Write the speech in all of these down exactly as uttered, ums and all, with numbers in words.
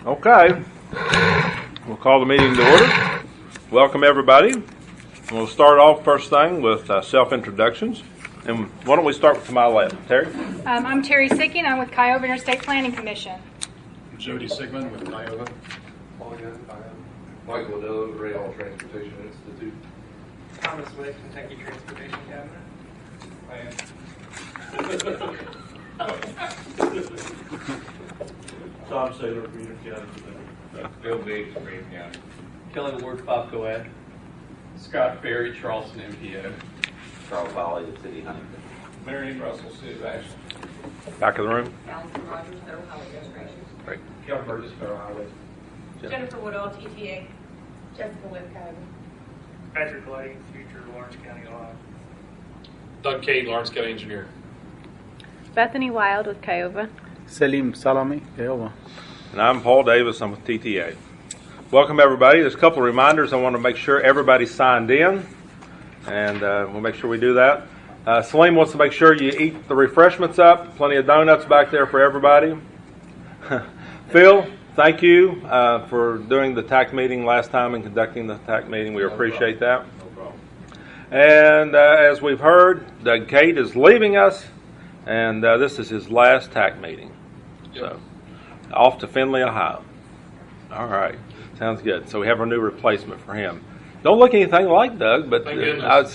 Okay, we'll call the meeting to order. Welcome everybody. We'll start off first thing with uh, self-introductions. And why don't we start with to my left? Terry? Um, I'm Terry Sicking. I'm with Kiowa Interstate Planning Commission. Jody Sigmund with Kiowa. Michael Dillon, Rail Transportation Institute. Thomas Wick, Kentucky Transportation Cabinet. Tom Saylor, Green County. Bill Biggs, Green County. Kelly Ward, Popco Ed. Scott Berry, Charleston M P O. Charles Valley, the City Huntington. Marion Russell, City of Ashland. Back of the room. Allison Rogers, Federal Highway Administration. Great. Kevin Burgess, Federal Highway. Jennifer Woodall, T T A. Jessica Webb, Kiowa. Patrick Lighting, Future, Lawrence County, Ohio. Doug Cade, Lawrence County Engineer. Bethany Wild with Kiowa. Salim Salami, Kiowa. And I'm Paul Davis. I'm with T T A. Welcome everybody. There's a couple of reminders. I want to make sure everybody's signed in, and uh, we'll make sure we do that. Uh, Salim wants to make sure you eat the refreshments up. Plenty of donuts back there for everybody. Phil, thank you uh, for doing the T A C meeting last time and conducting the T A C meeting. We No appreciate problem. that. No problem. And uh, as we've heard, Doug Cade is leaving us, and uh, this is his last T A C meeting. Yep. So, off to Findlay, Ohio. All right, sounds good. So we have our new replacement for him. Don't look anything like Doug, but Thank uh, goodness. I would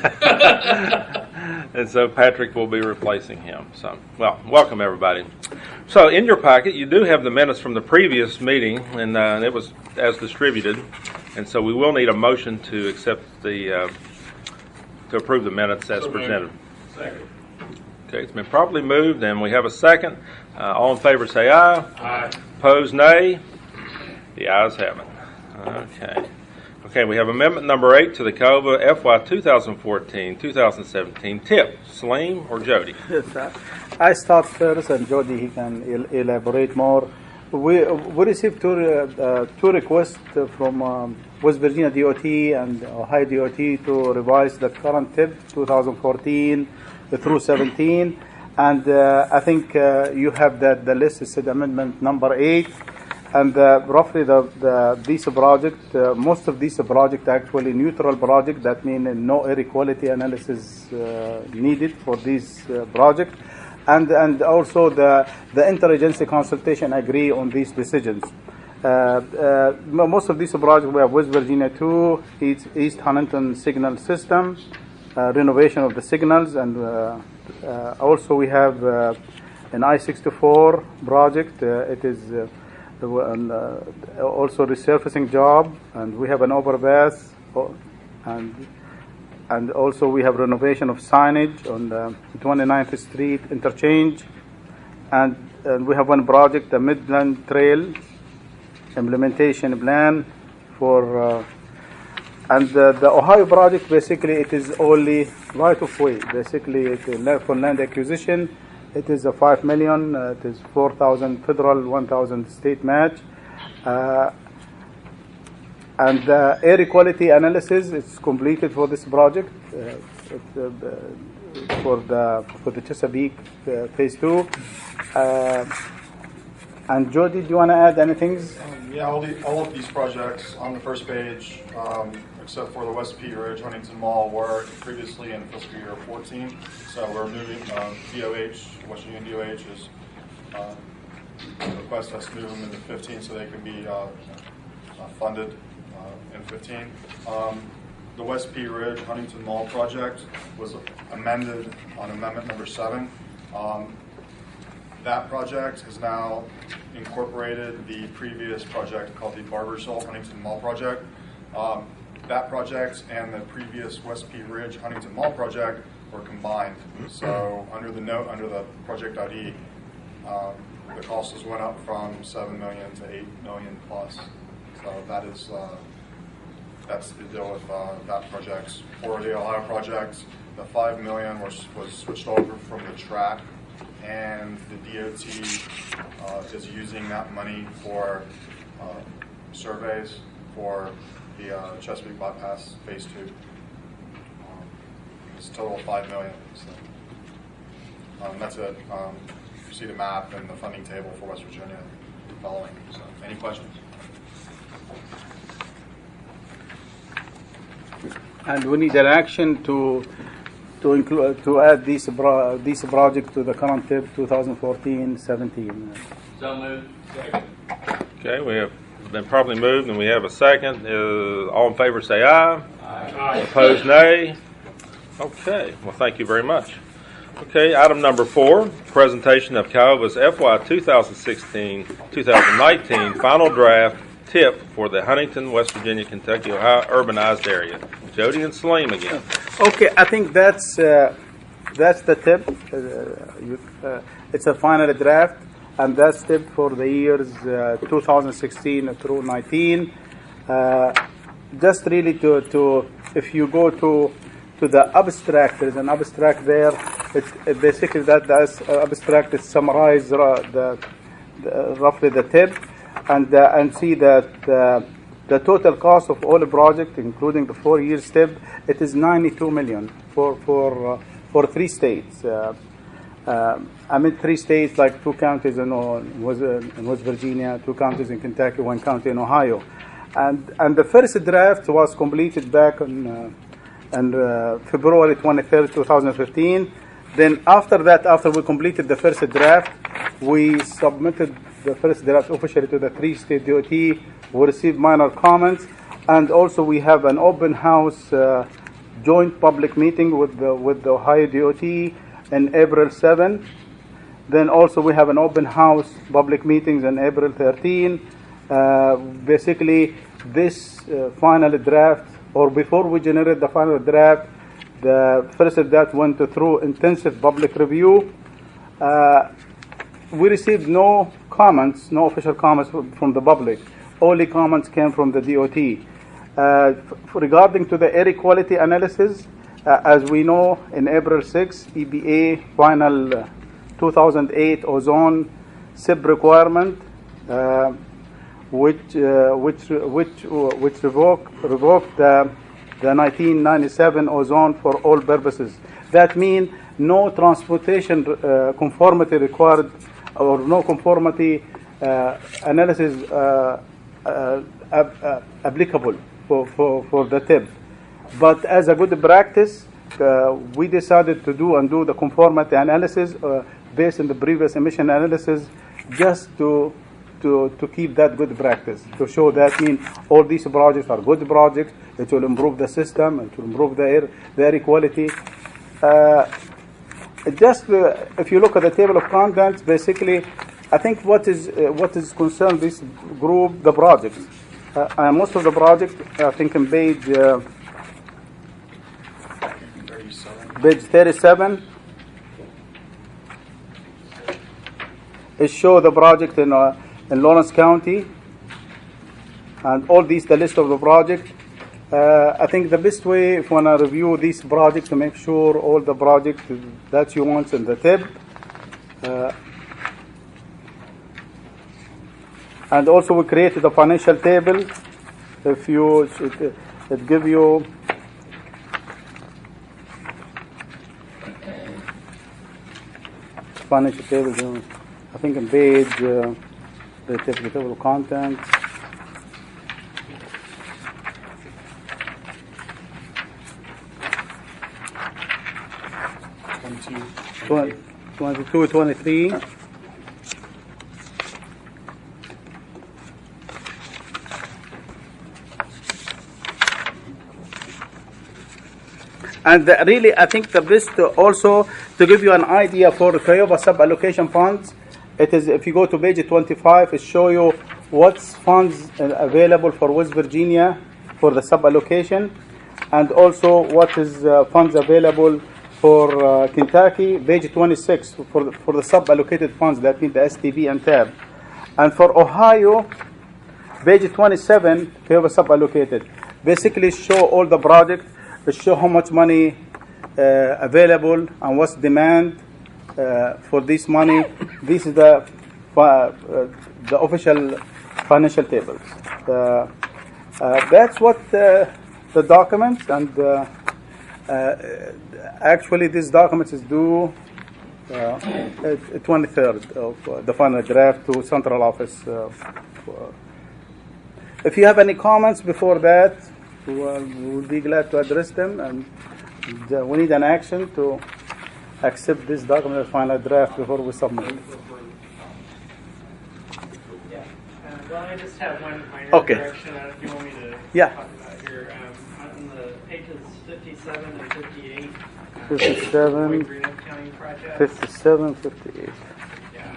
say. And so Patrick will be replacing him. So, well, welcome everybody. So, in your packet, you do have the minutes from the previous meeting, and uh, it was as distributed. And so, we will need a motion to accept the uh, to approve the minutes as So moved. presented. Second. Okay, it's been properly moved, and we have a second. Uh, all in favor, say aye. Aye. Opposed, nay. The ayes have it. Okay. Okay, we have amendment number eight to the Kiowa F Y twenty fourteen twenty seventeen tip. Salim or Jody? Yes, uh, I start first, and Jody he can el- elaborate more. We we received two uh, uh, two requests from um, West Virginia D O T and Ohio D O T to revise the current tip twenty fourteen through seventeen, and uh, I think uh, you have that the list is said amendment number eight. And uh, roughly the, the these project, uh, most of these project actually neutral project. That means no air quality analysis uh, needed for this uh, project, and and also the the interagency consultation agree on these decisions. Uh, uh, most of these projects we have West Virginia two, East, East Huntington signal system, uh, renovation of the signals, and uh, uh, also we have uh, an I sixty-four project. Uh, it is. Uh, And uh, also resurfacing job, and we have an overpass, and and also we have renovation of signage on the twenty-ninth Street interchange, and, and we have one project, the Midland Trail implementation plan for, uh, and uh, the Ohio project basically it is only right of way, basically it is for land acquisition. It is a five million. Uh, it is four thousand federal, one thousand state match, uh, and uh, air quality analysis is completed for this project uh, it, uh, for the for the Chesapeake uh, phase two. Uh, and Jody, do you want to add anything? Um, yeah, all, the, all of these projects on the first page, um, except for the West P Ridge Huntington Mall, were previously in fiscal year fourteen. So we're moving uh, D O H, West Union D O H is uh, request us to move them into fifteen so they can be uh, uh, funded uh, in fifteen. Um, the West P Ridge Huntington Mall project was amended on amendment number seven. Um, That project has now incorporated the previous project called the Barbersville Huntington Mall project. Um, that project and the previous West P Ridge Huntington Mall project were combined. So under the note, under the project I D, um, the costs went up from seven million to eight million plus. So that is uh, that's the deal with uh, that project. For the Ohio project, the five million was was switched over from the track. And the D O T uh, is using that money for uh, surveys for the uh, Chesapeake Bypass Phase Two. Um, it's a total of five million. So um, that's it. Um, you see the map and the funding table for West Virginia following. So thank Any questions? And we need an action to to include to add this pro, this project to the current T I P twenty fourteen seventeen. So moved. Second. Okay, we have been properly moved and we have a second. Uh, all in favor say aye. Aye. Opposed, nay. Okay, well, thank you very much. Okay, item number four, presentation of Kiova's F Y twenty sixteen twenty nineteen final draft T I P for the Huntington, West Virginia, Kentucky, Ohio urbanized area. Jody and Salim again. Okay, I think that's uh, that's the T I P. Uh, you, uh, it's a final draft, and that's T I P for the years uh, twenty sixteen through nineteen. Uh, just really to, to if you go to to the abstract, there's an abstract there. It's it basically that that's uh, abstract is summarize uh, the, the roughly the T I P, and uh, and see that uh, the total cost of all the project, including the four years T I P, it is ninety-two million for for uh, for three states. Uh, uh, I mean three states, like two counties in, uh, West, uh, in West Virginia, two counties in Kentucky, one county in Ohio, and and the first draft was completed back on. Uh, and uh, February twenty-third, twenty fifteen. Then after that, after we completed the first draft, we submitted the first draft officially to the three-state D O T. We received minor comments, and also we have an open house uh, joint public meeting with the, with the Ohio D O T in April seventh. Then also we have an open house public meetings on April thirteenth. Uh, basically, this uh, final draft, or before we generate the final draft, the first draft went through intensive public review. Uh, we received no comments, no official comments from the public. Only comments came from the D O T. Uh, regarding to the air quality analysis, uh, as we know, in April sixth, E B A final uh, two thousand eight ozone S I B requirement, uh, which uh, which which uh, which revoked revoked the the nineteen ninety-seven ozone for all purposes. That means no transportation uh, conformity required, or no conformity uh, analysis uh, uh, ab- uh, applicable for, for, for the T I P. But as a good practice, uh, we decided to do and do the conformity analysis uh, based on the previous emission analysis, just to to to keep that good practice, to show that mean all these projects are good projects. It will improve the system, it will improve the air, the air quality. Uh, just uh, if you look at the table of contents, basically, I think what is uh, what is concerned this group, the projects. Uh, and most of the projects, I think, in page uh, page thirty-seven, it show the project in uh, in Lawrence County, and all these the list of the project. Uh, I think the best way, if you want to review these projects, to make sure all the projects that you want in the T I P. Uh, and also we created a financial table. If you, it, it give you financial table. I think in page uh, the table of contents. twenty-two, twenty-three. And the, really, I think the best uh, also to give you an idea for the Kiowa sub-allocation funds, it is, if you go to page twenty-five, it show you what's funds uh, available for West Virginia for the sub-allocation, and also what is uh, funds available for uh, Kentucky. Page twenty-six for the, for the sub-allocated funds, that means the S T B and T A B. And for Ohio, page twenty-seven, Kiowa sub-allocated. Basically show all the projects, show how much money uh, available and what's demand uh, for this money. This is the uh, the official financial tables. Uh, uh, that's what uh, the documents, and uh, uh, actually this document is due uh, twenty-third of uh, the final draft to central office. Uh, for, if you have any comments before that, we will we'll be glad to address them. And uh, we need an action to accept this document as final draft before we submit it. Yeah. Uh, well, I just have one minor Okay. correction. Uh, if you want me to Yeah. talk about here. Um, on the pages fifty-seven and fifty-eight. uh, fifty-seven, Floyd Reno County project. fifty-seven, fifty-eight. Yeah.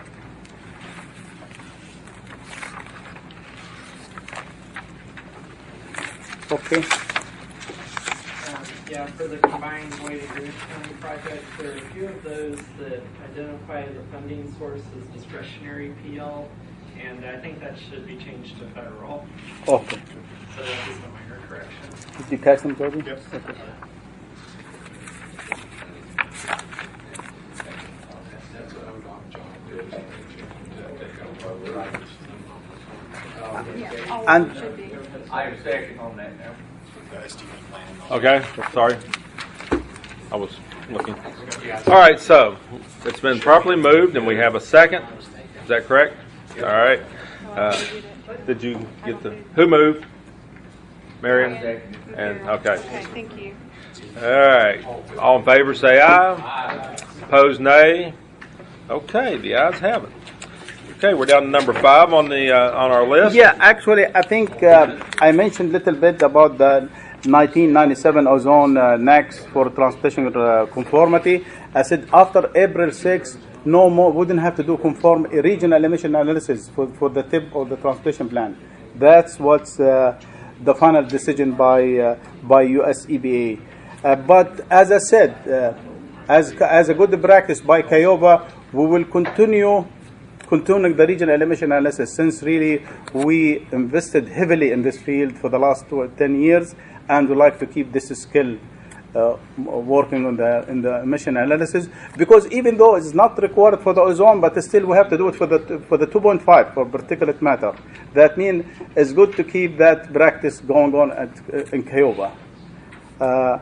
Okay. Um, yeah, for the combined Boyd and Greenwich County project, there are a few of those that identify the funding source as discretionary P L, and I think that should be changed to federal. Okay. So that is a minor correction. Did you catch them, Jody? Yes. Okay. And I am second on that now. Okay, sorry. I was looking. All right, so it's been properly moved, and we have a second. Is that correct? All right. Uh, did you get the who moved? Marion. And okay. Okay, thank you. All right. All in favor, say aye. Opposed, nay. Okay, the ayes have it. Okay, we're down to number five on the uh, on our list. yeah, actually, I think uh, I mentioned a little bit about the nineteen ninety-seven ozone uh, N A C for transportation uh, conformity. I said after April sixth, no more, wouldn't have to do conform a regional emission analysis for, for the tip of the transportation plan. That's what's uh, the final decision by uh, by U S E B A. Uh, but as I said, uh, as as a good practice by Kiowa, we will continue continuing the regional emission analysis since really we invested heavily in this field for the last ten years, and we like to keep this skill uh, working on the in the emission analysis, because even though it's not required for the ozone, but still we have to do it for the for the two point five for particulate matter. That means it's good to keep that practice going on at, uh, in Kiowa. Uh,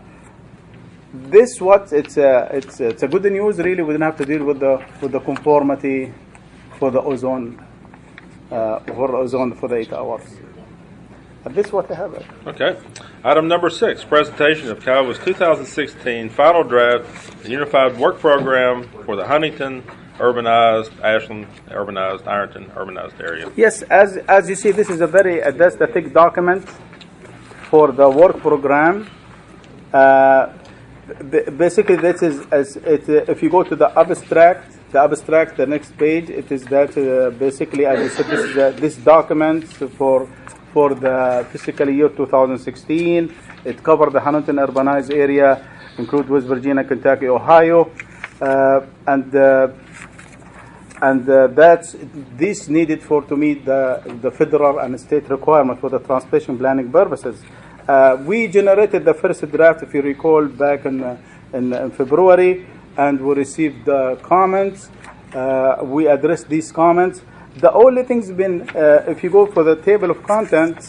this what it's a, it's a, it's a good news. Really, we don't have to deal with the with the conformity for the ozone uh, for the ozone for the eight hours. And this is what I have. Okay. Item number six, presentation of Kiowa's two thousand sixteen final draft unified work program for the Huntington urbanized, Ashland urbanized, Ironton urbanized area. Yes, as as you see, this is a very uh, that's the thick document for the work program. Uh, b- basically, this is as it, uh, if you go to the abstract, the abstract, the next page, it is that uh, basically, as I said, this is uh, this document for for the fiscal year two thousand sixteen. It covers the Huntington urbanized area, include West Virginia, Kentucky, Ohio, uh, and. Uh, And uh, that's this needed for to meet the, the federal and state requirement for the transportation planning purposes. Uh, we generated the first draft, if you recall, back in, uh, in, in February, and we received the comments. Uh, we addressed these comments. The only thing's been, uh, if you go for the table of contents,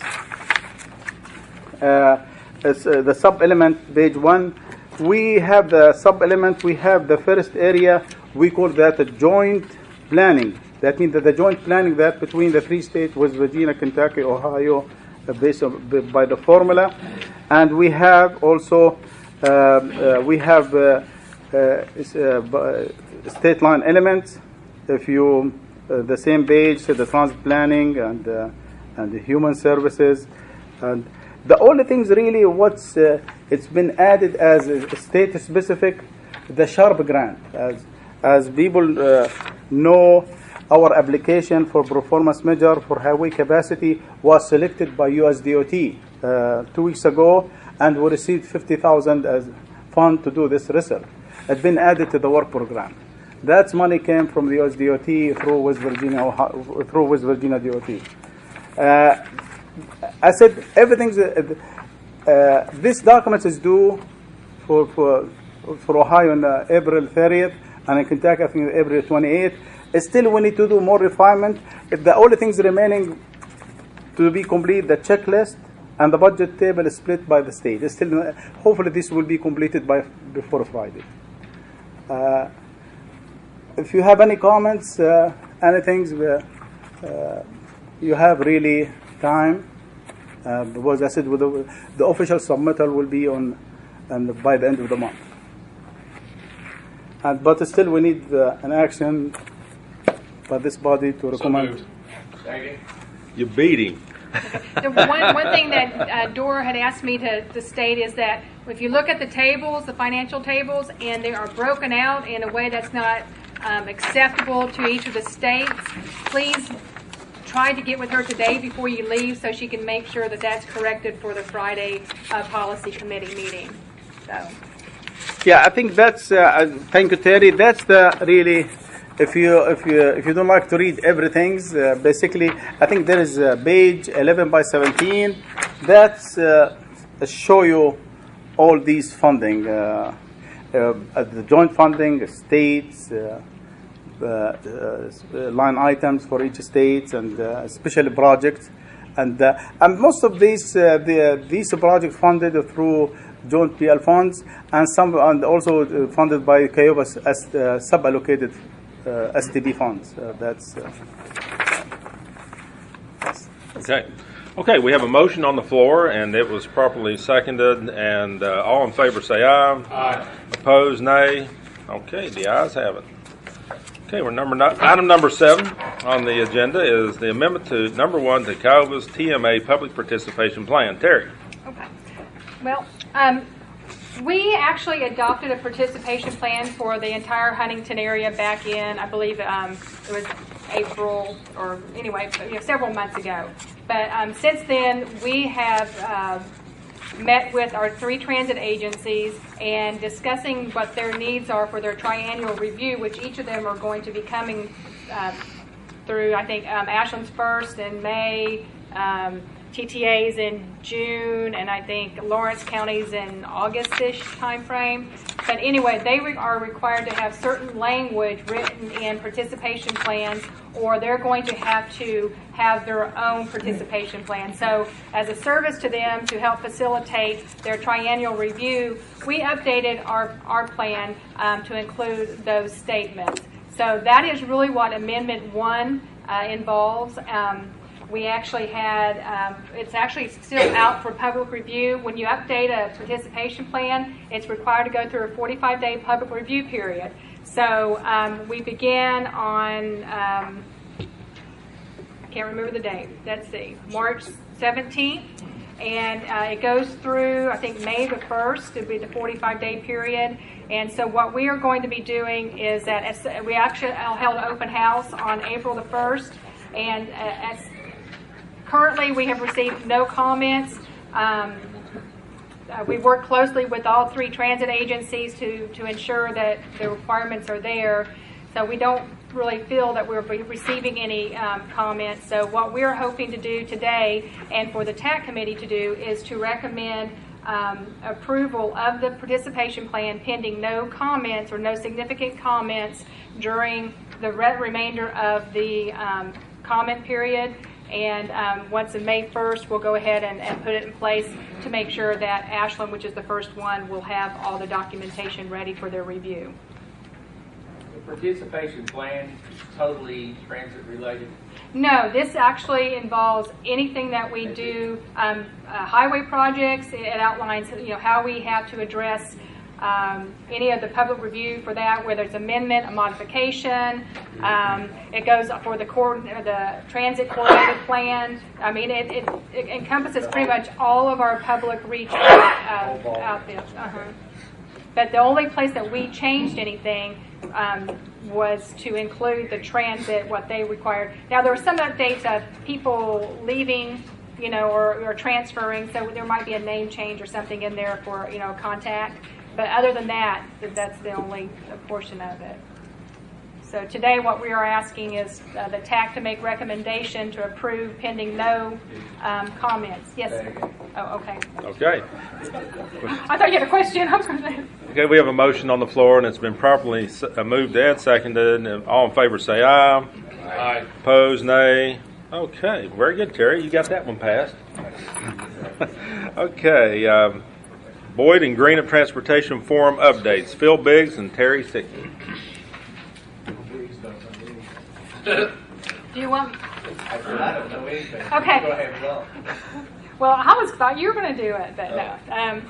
uh, it's, uh, the sub-element, page one, we have the sub-element, we have the first area, we call that a joint planning. That means that the joint planning that between the three states, West Virginia, Kentucky, Ohio, uh, based on, by the formula, and we have also uh, uh, we have uh, uh, uh, state line elements. If you uh, the same page, so the transit planning and uh, and the human services, and the only things really what's uh, it's been added as a state specific, the SHARP grant as. As people uh, know, our application for performance measure for highway capacity was selected by U S D O T uh, two weeks ago, and we received fifty thousand as fund to do this research. It's been added to the work program. That money came from the U S D O T through West Virginia, through West Virginia D O T. Uh, I said everything's. Uh, uh, this document is due for for for Ohio on uh, April thirtieth. And in Kentucky, I think April twenty-eighth. Still, we need to do more refinement. If the only things remaining to be complete, the checklist and the budget table is split by the state. Still, hopefully, this will be completed by before Friday. Uh, if you have any comments, uh, anything, uh, uh, you have really time. Uh, because I said with the, the official submittal will be on and by the end of the month. And, but still we need uh, an action by this body to recommend. You beat him. The one, one thing that uh, Dora had asked me to, to state is that if you look at the tables, the financial tables, and they are broken out in a way that's not um, acceptable to each of the states, please try to get with her today before you leave so she can make sure that that's corrected for the Friday uh, policy committee meeting. So. Yeah, I think that's. Uh, thank you, Terry. That's the really. If you if you if you don't like to read everything, uh, basically, I think there is a page eleven by seventeen. That's uh, show you all these funding, uh, uh, the joint funding, states. Uh, Uh, uh, line items for each state and uh, especially projects, and uh, and most of these uh, the, these projects funded through joint P L funds and some and also funded by Kiova's as uh, sub-allocated uh, S T B funds. Uh, that's uh, okay. Okay, we have a motion on the floor, and it was properly seconded. And uh, all in favor, say aye. Aye. Opposed, nay. Okay, the ayes have it. Okay, we're number nine, item number seven on the agenda is the amendment to number one to Kiova's T M A Public Participation Plan. Terry. Okay. Well, um, we actually adopted a participation plan for the entire Huntington area back in, I believe um, it was April or anyway, you know, several months ago. But um, since then, we have uh, met with our three transit agencies and discussing what their needs are for their triennial review, which each of them are going to be coming uh, through, I think, um, Ashland's first in May, um, T T A's in June, and I think Lawrence County's in August-ish time frame. But anyway, they re- are required to have certain language written in participation plans, or they're going to have to have their own participation plan. So as a service to them to help facilitate their triennial review, we updated our, our plan um, to include those statements. So that is really what Amendment one uh, involves. Um, We actually had, um, it's actually still out for public review. When you update a participation plan, it's required to go through a forty-five day public review period. So um, we began on, um, I can't remember the date, let's see, March seventeenth. And uh, it goes through, I think, May the first, it'll be the forty-five day period. And so what we are going to be doing is that as, we actually held an open house on April the first. And uh, as currently, we have received no comments. Um, uh, we work closely with all three transit agencies to, to ensure that the requirements are there. So we don't really feel that we're receiving any um, comments. So what we're hoping to do today and for the T A C committee to do is to recommend um, approval of the participation plan pending no comments or no significant comments during the re- remainder of the um, comment period. And um, once on May first, we'll go ahead and, and put it in place to make sure that Ashland, which is the first one, will have all the documentation ready for their review. The participation plan is totally transit related? No, this actually involves anything that we do, um, uh, highway projects. It outlines, you know, how we have to address Um, any of the public review for that, whether it's amendment, a modification. Um, it goes for the core, the transit coordinated plan. I mean, it, it, it encompasses pretty much all of our public reach uh, out there. Uh-huh. But the only place that we changed anything um, was to include the transit, what they required. Now, there were some updates of people leaving, you know, or, or transferring, so there might be a name change or something in there for, you know, contact. But other than that, that's the only portion of it. So today what we are asking is uh, the T A C to make recommendation to approve pending no um, comments. Yes, sir. Oh, okay. Okay. I thought you had a question. I was going to say. Okay, we have a motion on the floor, and it's been properly moved and seconded. And all in favor say aye. Aye. Opposed, nay. Okay, very good, Terry. You got that one passed. Okay. Um, Boyd and Greenup Transportation Forum updates. Phil Biggs and Terry Stickney. Do you want? I said, I don't know anything. Okay. Go ahead, Bill. Well, I was thought you were going to do it, but no. Um,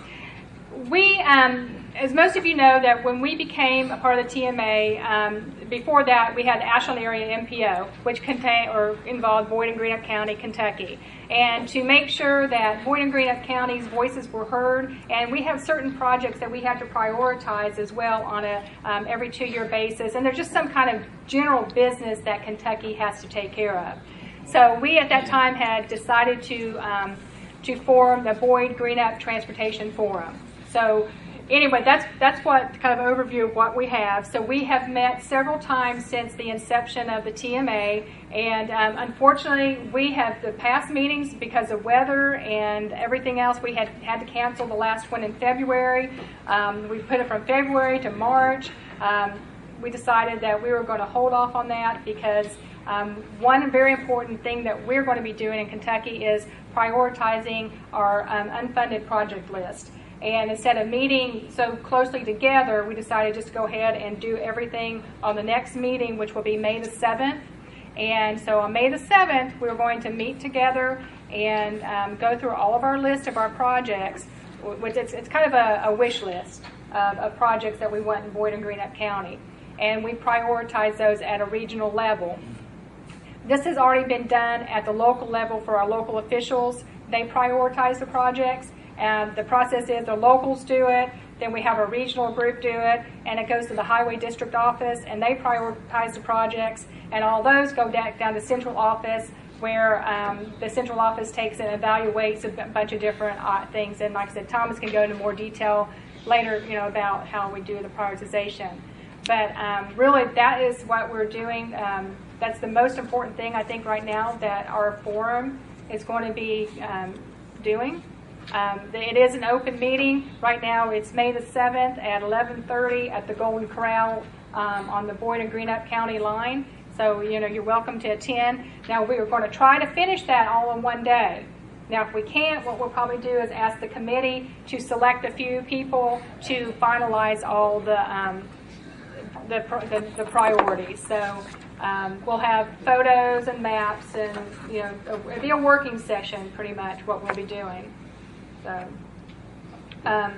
we, um, as most of you know, that when we became a part of the T M A, um, before that we had the Ashland Area M P O, which contain or involved Boyd and Greenup County, Kentucky. And to make sure that Boyd and Greenup County's voices were heard, and we have certain projects that we have to prioritize as well on a um, every two-year basis. And there's just some kind of general business that Kentucky has to take care of. So we at that time had decided to um, to form the Boyd Greenup Transportation Forum. So anyway, that's that's what kind of overview of what we have. So we have met several times since the inception of the T M A, and um, unfortunately, we have the past meetings because of weather and everything else. We had had to cancel the last one in February. Um, we put it from February to March. Um, we decided that we were going to hold off on that because um, one very important thing that we're going to be doing in Kentucky is prioritizing our um, unfunded project list. And instead of meeting so closely together, we decided just to go ahead and do everything on the next meeting, which will be May the seventh. And so on May the seventh, we're going to meet together and um, go through all of our list of our projects, which it's, it's kind of a, a wish list of, of projects that we want in Boyd and Greenup County. And we prioritize those at a regional level. This has already been done at the local level for our local officials. They prioritize the projects. And the process is the locals do it, then we have a regional group do it, and it goes to the highway district office, and they prioritize the projects, and all those go down, down to central office, where um, the central office takes and evaluates a b- bunch of different uh, things. And like I said, Thomas can go into more detail later, you know, about how we do the prioritization. But um, really, that is what we're doing. Um, that's the most important thing, I think, right now that our forum is going to be um, doing. Um, it is an open meeting. Right now it's May the seventh at eleven thirty at the Golden Corral um, on the Boyd and Greenup County line. So, you know, you're welcome to attend. Now, we are going to try to finish that all in one day. Now, if we can't, what we'll probably do is ask the committee to select a few people to finalize all the um, the, the, the priorities. So um, we'll have photos and maps and, you know, it'll be a working session pretty much what we'll be doing. So, um,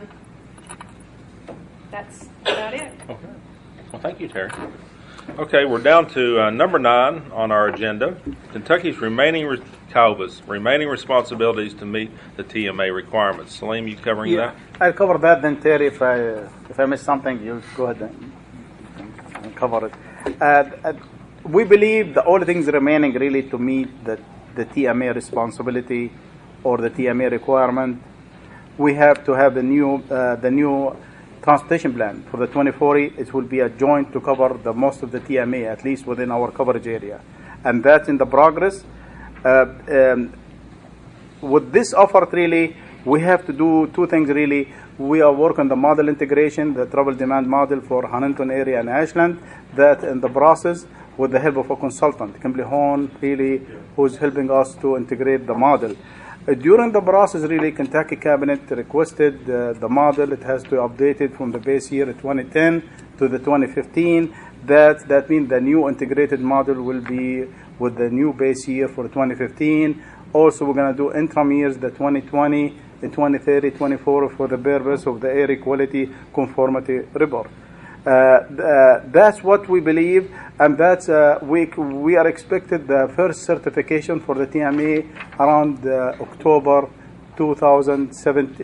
that's about it. Okay. Well, thank you, Terry. Okay, we're down to uh, number nine on our agenda. Kentucky's remaining re- Kiowa's remaining responsibilities to meet the T M A requirements. Salim, you covering Yeah, that? I'll cover that. Then Terry, if I uh, if I miss something, you go ahead and, and cover it. Uh, uh, we believe the only things remaining really to meet the the T M A responsibility or the T M A requirement, we have to have the new uh, the new transportation plan for the twenty forty. It will be a joint to cover the most of the T M A, at least within our coverage area, and that's in the progress. Uh, um, with this effort, really, we have to do two things. Really, we are working on the model integration, the travel demand model for Huntington area and Ashland. That in the process, with the help of a consultant, Kimberly Horn, really, who's helping us to integrate the model. During the process, really, Kentucky Cabinet requested uh, the model. It has to update it from the base year twenty ten to the twenty fifteen. That that means the new integrated model will be with the new base year for twenty fifteen. Also, we're going to do interim years, the twenty twenty, the twenty thirty, twenty-four, for the purpose of the air quality conformity report. Uh, uh, that's what we believe, and that's uh, we we are expected the first certification for the T M A around uh, October two thousand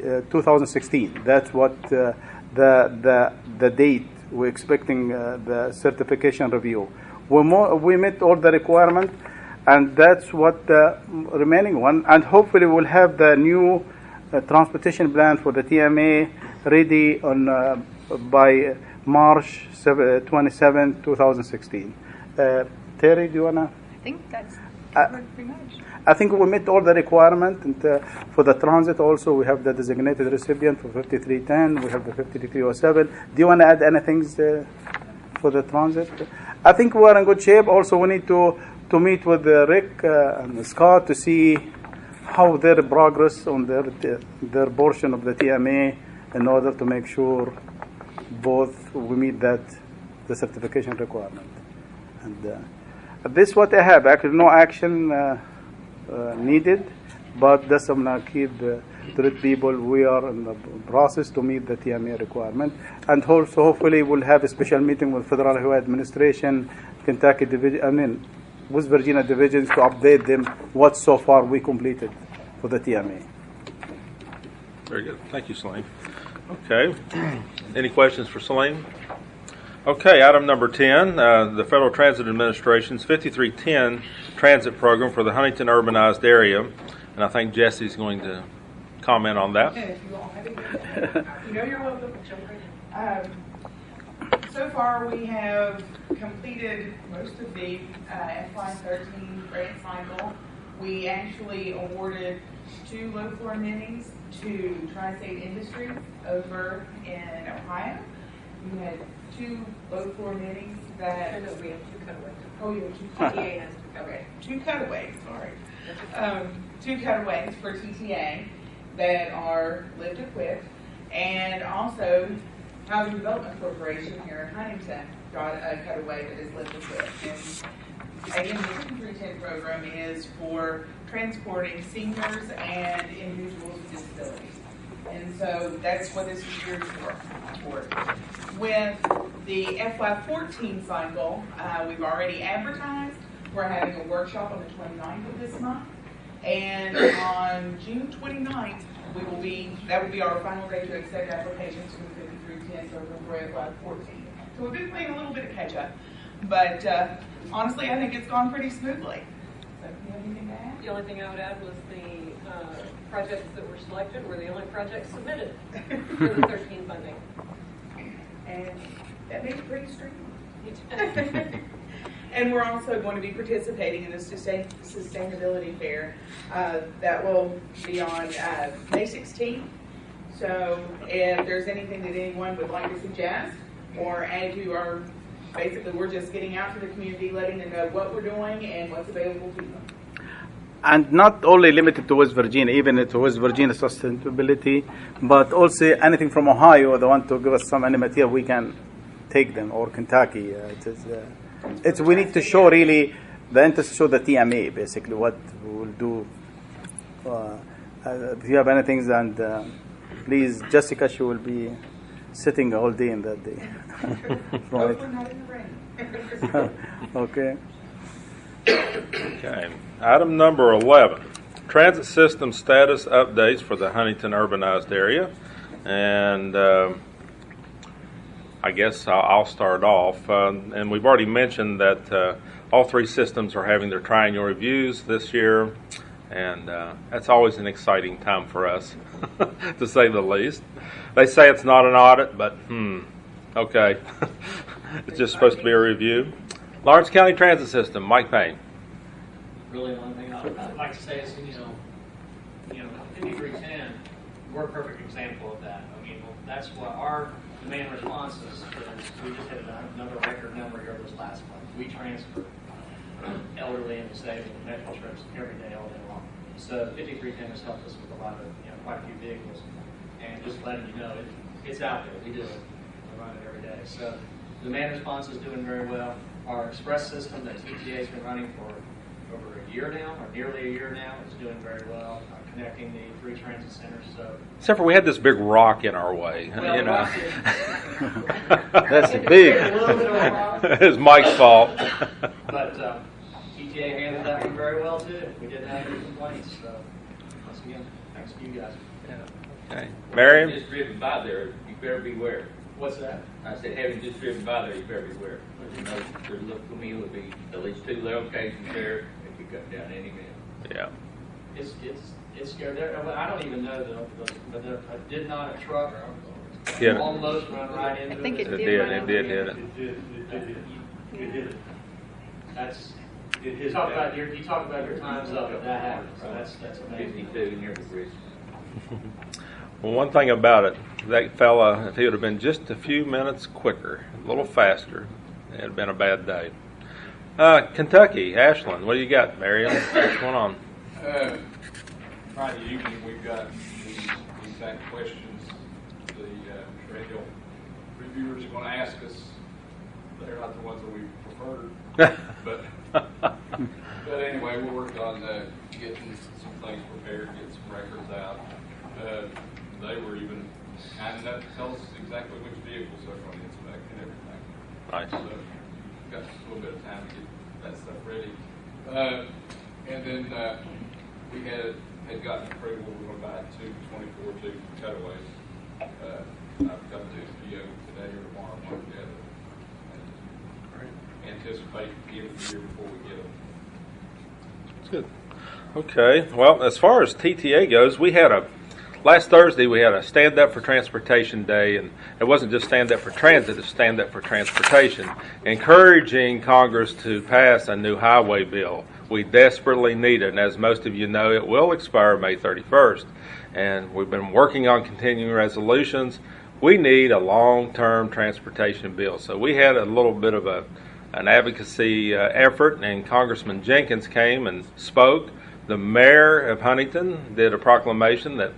sixteen. That's what uh, the the the date we're expecting uh, the certification review. We mo- we met all the requirements, and that's what the remaining one. And hopefully we'll have the new uh, transportation plan for the T M A ready on uh, by March twenty-seventh, twenty sixteen. Uh, Terry, do you wanna? I think that's Uh, covered pretty much. I think we met all the requirements. And uh, for the transit, also we have the designated recipient for fifty-three ten. We have the fifty-three oh seven. Do you want to add anything uh, for the transit? I think we are in good shape. Also, we need to to meet with uh, Rick uh, and Scott to see how their progress on their their portion of the T M A in order to make sure both we meet that the certification requirement. And uh, This what I have. Actually, no action uh, uh, needed, but that's I'm gonna keep uh, to let people. We are in the process to meet the T M A requirement, and also hopefully we'll have a special meeting with Federal Highway Administration, Kentucky Division, I mean, West Virginia divisions to update them what so far we completed for the T M A. Very good. Thank you, Salim. Okay. Any questions for Salim? Okay, item number ten, uh, the Federal Transit Administration's fifty-three ten transit program for the Huntington urbanized area. And I think Jesse's going to comment on that. And if you all have any, you know you're welcome. Jump right in. Um, so far, we have completed most of the uh, F Y thirteen grant cycle. We actually awarded two low-floor minis to Tri-State Industries over in Ohio. We had two low-floor minis that... No, we have two cutaways. Oh, you have two T T A cutaways. has two Okay, two cutaways, sorry. Um, two cutaways for T T A that are lift equipped, and also Housing Development Corporation here in Huntington got a cutaway that is lift equipped. And again, the fifty-three ten program is for transporting seniors and individuals with disabilities. And so that's what this is geared for. for. With the F Y fourteen cycle, uh, we've already advertised. We're having a workshop on the twenty-ninth of this month. And on June twenty-ninth, we will be, that will be our final day to accept applications for the fifty-three ten program for F Y fourteen. So we've been playing a little bit of catch up. But uh, honestly, I think it's gone pretty smoothly. So, do you have anything to add? The only thing I would add was the uh, projects that were selected were the only projects submitted for the thirteen funding. And that made it pretty streamlined. And we're also going to be participating in the sustain, Sustainability Fair. Uh, that will be on uh, May sixteenth. So if there's anything that anyone would like to suggest or add to our, basically we're just getting out to the community, letting them know what we're doing and what's available to them. And not only limited to West Virginia, even to West Virginia sustainability, but also anything from Ohio, they want to give us some any material, we can take them, or Kentucky. Uh, it is, uh, it's we need to show really the interest, show the T M A basically what we will do. Uh, uh, if you have anything, and uh, please, Jessica, she will be sitting all day in that day. Right. Hopefully not in the rain. Okay. Okay. Item number eleven, transit system status updates for the Huntington urbanized area. And uh, I guess I'll, I'll start off. Uh, and we've already mentioned that uh, all three systems are having their triennial reviews this year. And uh, that's always an exciting time for us, to say the least. They say it's not an audit, but hmm, okay. It's just supposed to be a review. Lawrence County Transit System, Mike Payne. Really, one thing I'd I'd like to say is, you know, you know, fifty-three ten, we're a perfect example of that. I mean, that's what our demand response is. We just had another record number here this last month. We transfer elderly and disabled medical trips every day, all day long. So fifty-three ten has helped us with a lot of, you know, quite a few vehicles. And just letting you know, it, it's out there. We do it. We run it every day. So demand response is doing very well. Our express system that T T A has been running for over a year now, or nearly a year now, is doing very well, uh, connecting the three transit centers. So, except for we had this big rock in our way, well, you know. That's big. It's Mike's fault. But uh, T T A handled that one very well too. We didn't have any complaints. So once again, thanks to you guys. Yeah. Okay, Marion. Just driven by there, you better beware. What's that? I said, having just driven by there, you better beware. But you know, there's look for me, would be at least two locations there that could cut down any minute. Yeah. It's it's it's scary. There, I don't even know the, the but there, I did not a truck Yeah. almost run right into I think it. it It did. did, run it over did you. hit it. It did, it did, it did. That's It you hit talk that. about your you talk about your times up if that happens. So that's that's amazing. fifty-two near the bridge. Well, one thing about it, that fella, if he would have been just a few minutes quicker, a little faster, it had been a bad day. Uh, Kentucky, Ashland, what do you got, Marion? What's going on? Uh, Friday evening, we've got these exact questions the uh, radio reviewers are going to ask us they're not the ones that we preferred. but but anyway, we're working on uh, getting some things prepared, getting some records out. Uh, they were even kind enough to tell us exactly which vehicles they're going to inspect and everything. Nice. So got just a little bit of time to get that stuff ready. Uh, and then uh, we had had gotten approval. We were going to buy two twenty-four tube cutaways. Uh, I've come to P O today or tomorrow, one or the other. And anticipate getting the year before we get them. That's good. Okay. Well, as far as T T A goes, we had a last Thursday we had a Stand Up for Transportation Day, and it wasn't just Stand Up for Transit; it's Stand Up for Transportation, encouraging Congress to pass a new highway bill. We desperately need it, and as most of you know, it will expire May thirty-first. And we've been working on continuing resolutions. We need a long-term transportation bill. So we had a little bit of a an advocacy uh, effort, and Congressman Jenkins came and spoke. The mayor of Huntington did a proclamation that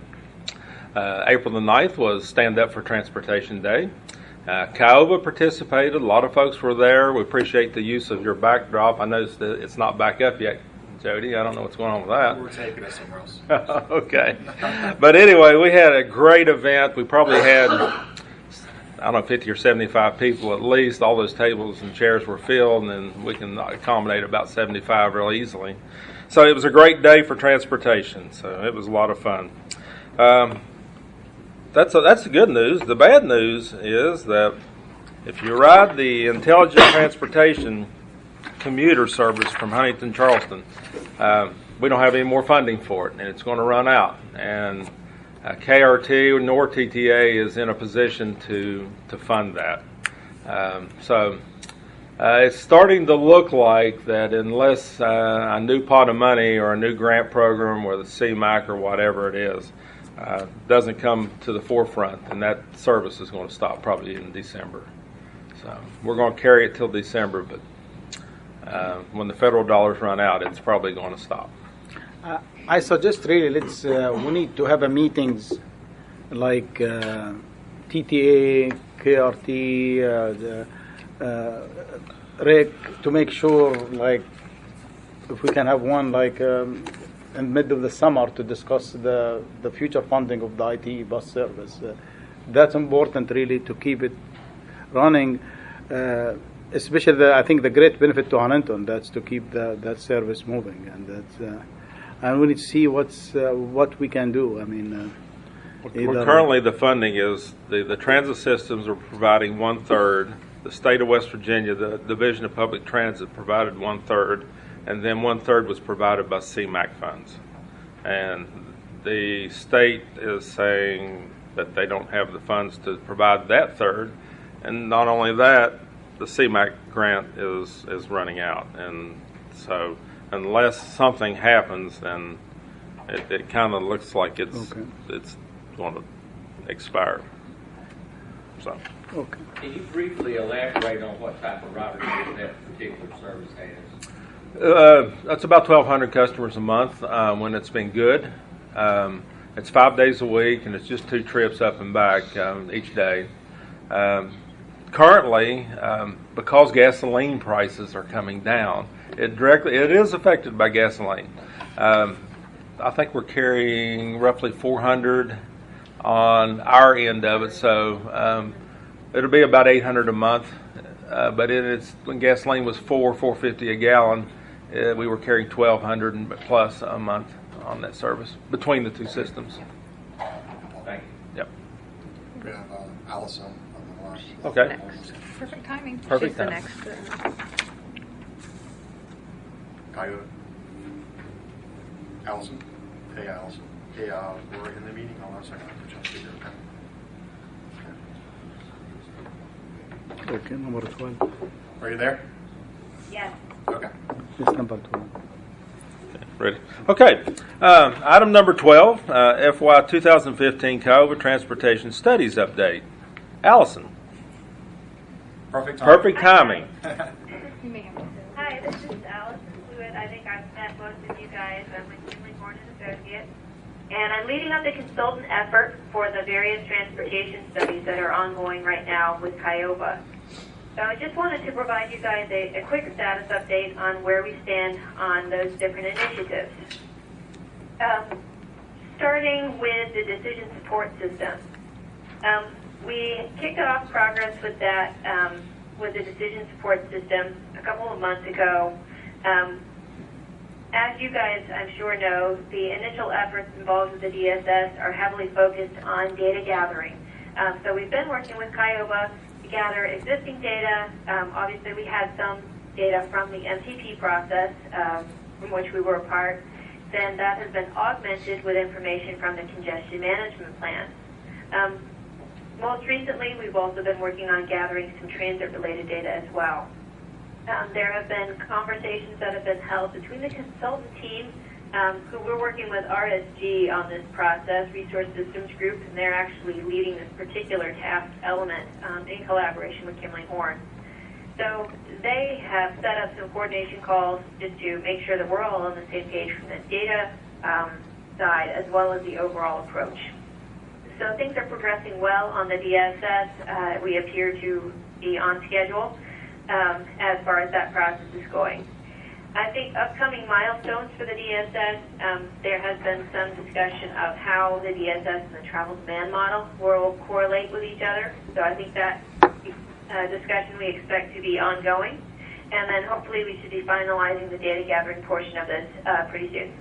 uh, April the ninth was Stand Up for Transportation Day. Uh, Kiowa participated. A lot of folks were there. We appreciate the use of your backdrop. I noticed that it's not back up yet, Jody. I don't know what's going on with that. We're taking it somewhere else. Okay. But anyway, we had a great event. We probably had, I don't know, fifty or seventy-five people at least. All those tables and chairs were filled, and then we can accommodate about seventy-five real easily. So it was a great day for transportation. So it was a lot of fun. Um, that's a, that's the good news. The bad news is that if you ride the Intelligent Transportation commuter service from Huntington Charleston, uh, we don't have any more funding for it, and it's going to run out. And uh, K R T nor T T A is in a position to to fund that. Um, so uh, it's starting to look like that unless uh, a new pot of money or a new grant program or the C M A C or whatever it is uh, doesn't come to the forefront, and that service is going to stop probably in December. So we're going to carry it till December, but Uh, when the federal dollars run out, it's probably going to stop. Uh, I suggest really let's uh, we need to have a meetings like uh, T T A, K R T, uh, the, uh, R E C to make sure like if we can have one like um, in mid of the summer to discuss the the future funding of the I T bus service. Uh, that's important really to keep it running. Uh, Especially, the, I think the great benefit to Huntington that's to keep the, that service moving, and that's uh, and we need to see what's uh, what we can do. I mean, uh, well, currently the funding is the the transit systems are providing one third. The state of West Virginia, the Division of Public Transit, provided one third, and then one third was provided by C M A C funds. And the state is saying that they don't have the funds to provide that third, and not only that, the C M A C grant is, is running out, and so unless something happens, then it, it kind of looks like it's okay. it's going to expire. So, okay. Can you briefly elaborate on what type of router that particular service has? Uh, that's about twelve hundred customers a month uh, when it's been good. Um, it's five days a week, and it's just two trips up and back um, each day. Um, Currently, um, because gasoline prices are coming down, it directly it is affected by gasoline. Um, I think we're carrying roughly four hundred on our end of it, so um, it'll be about eight hundred a month. Uh, but it is when gasoline was four four fifty a gallon, uh, we were carrying twelve hundred plus a month on that service between the two systems. Thank you. Yep. We have uh, Allison on the line. Okay. Perfect timing. Perfect She's the timing. next. Kiowa. Allison. Hey, Allison. Hey, uh, we're in the meeting. Hold on a second. I'll put you on speaker, okay? Okay, number twelve. Are you there? Yes. Okay. It's number twelve. Ready? Okay. Uh, item number twelve, uh, F Y twenty fifteen Kiowa Transportation Studies Update. Allison. Perfect timing. Perfect timing. Hi, this is Allison Fluid. I think I've met most of you guys. I'm with Kinley Horn and Associates. And I'm leading up the consultant effort for the various transportation studies that are ongoing right now with Kiowa. So I just wanted to provide you guys a, a quick status update on where we stand on those different initiatives. Um, starting with the decision support system. Um, we kicked off progress with that, um, with the decision support system a couple of months ago. Um, as you guys, I'm sure, know, the initial efforts involved with the D S S are heavily focused on data gathering. Um, so we've been working with Kiowa to gather existing data. Um, obviously, we had some data from the M T P process, um, from which we were a part. Then that has been augmented with information from the congestion management plan. Um, most recently, we've also been working on gathering some transit-related data as well. Um, there have been conversations that have been held between the consultant team, um, who we're working with R S G on this process, Resource Systems Group, and they're actually leading this particular task element um, in collaboration with Kimley Horn. So they have set up some coordination calls just to make sure that we're all on the same page from the data um, side as well as the overall approach. So things are progressing well on the D S S. Uh, we appear to be on schedule um, as far as that process is going. I think upcoming milestones for the D S S, um, there has been some discussion of how the D S S and the travel demand model will correlate with each other. So I think that uh, discussion we expect to be ongoing. And then hopefully we should be finalizing the data gathering portion of this uh, pretty soon.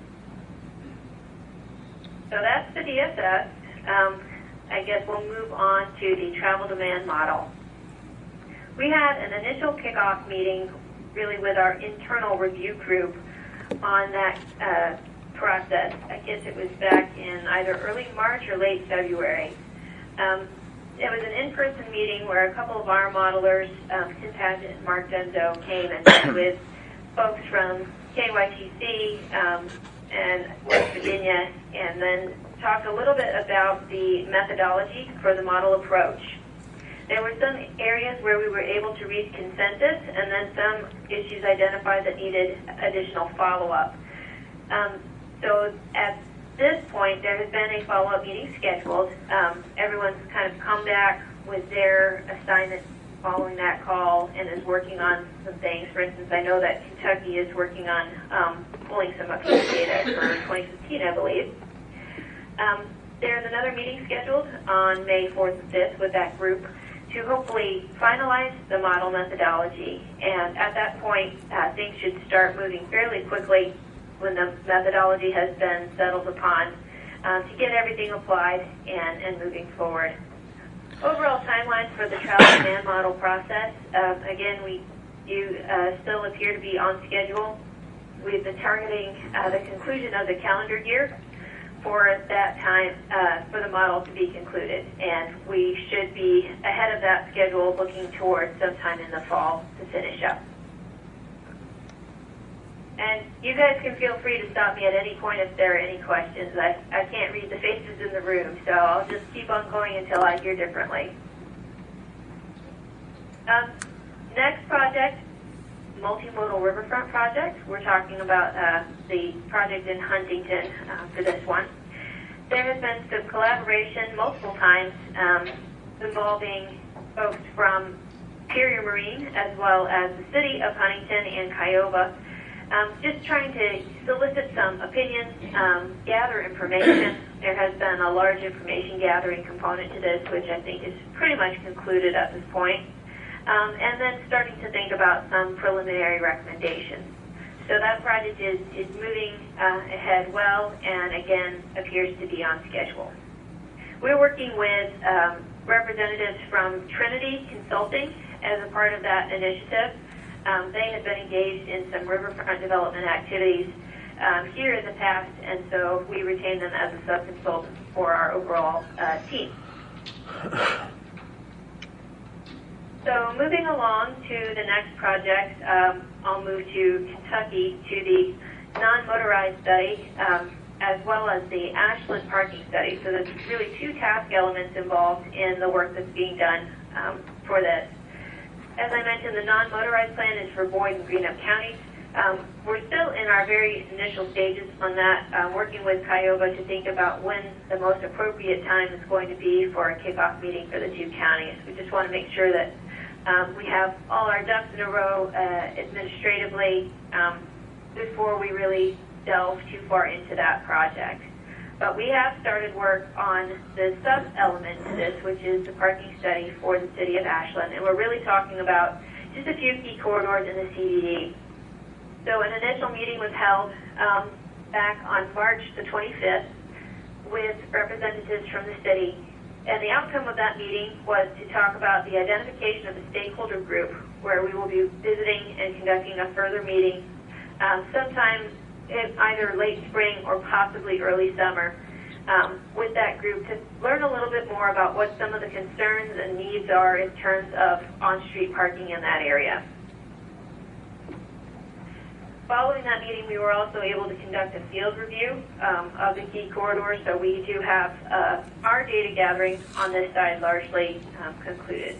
So that's the D S S. Um, I guess we'll move on to the travel demand model. We had an initial kickoff meeting really with our internal review group on that uh, process. I guess it was back in either early March or late February. Um, it was an in-person meeting where a couple of our modelers, um, Tim Padgett and Mark Denzo, came and met with folks from K Y T C um, and West Virginia, and then talked a little bit about the methodology for the model approach. There were some areas where we were able to reach consensus, and then some issues identified that needed additional follow-up. Um, so at this point, there has been a follow-up meeting scheduled. Um, everyone's kind of come back with their assignment following that call and is working on some things. For instance, I know that Kentucky is working on um, pulling some appeal data for twenty fifteen, I believe. Um, there's another meeting scheduled on May fourth and fifth with that group to hopefully finalize the model methodology. And at that point, uh, things should start moving fairly quickly when the methodology has been settled upon um, to get everything applied and, and moving forward. Overall timeline for the travel demand model process, uh, again, we do uh, still appear to be on schedule. We've been targeting uh, the conclusion of the calendar year for that time uh, for the model to be concluded, and we should be ahead of that schedule looking towards sometime in the fall to finish up. And you guys can feel free to stop me at any point if there are any questions. I, I can't read the faces in the room, so I'll just keep on going until I hear differently. Um, next project, multimodal riverfront project. We're talking about uh, the project in Huntington uh, for this one. There has been some collaboration multiple times um, involving folks from Superior Marine as well as the city of Huntington and Kiowa, um, just trying to solicit some opinions, um, gather information. There has been a large information gathering component to this, which I think is pretty much concluded at this point. Um, and then starting to think about some preliminary recommendations. So that project is, is moving uh, ahead well and, again, appears to be on schedule. We're working with um, representatives from Trinity Consulting as a part of that initiative. Um, they have been engaged in some riverfront development activities um, here in the past, and so we retain them as a sub-consultant for our overall uh, team. So moving along to the next project, um, I'll move to Kentucky to the non-motorized study um, as well as the Ashland parking study. So there's really two task elements involved in the work that's being done um, for this. As I mentioned, the non-motorized plan is for Boyd and Greenup counties. Um, we're still in our very initial stages on that, uh, working with Kiowa to think about when the most appropriate time is going to be for a kickoff meeting for the two counties. We just want to make sure that um, we have all our ducks in a row uh, administratively um, before we really delve too far into that project. But we have started work on the sub-element to this, which is the parking study for the city of Ashland, and we're really talking about just a few key corridors in the C D D. So an initial meeting was held um, back on March the twenty-fifth with representatives from the city, and the outcome of that meeting was to talk about the identification of the stakeholder group, where we will be visiting and conducting a further meeting um, sometime in either late spring or possibly early summer um, with that group to learn a little bit more about what some of the concerns and needs are in terms of on-street parking in that area. Following that meeting, we were also able to conduct a field review um, of the key corridors, so we do have uh, our data gathering on this side largely um, concluded.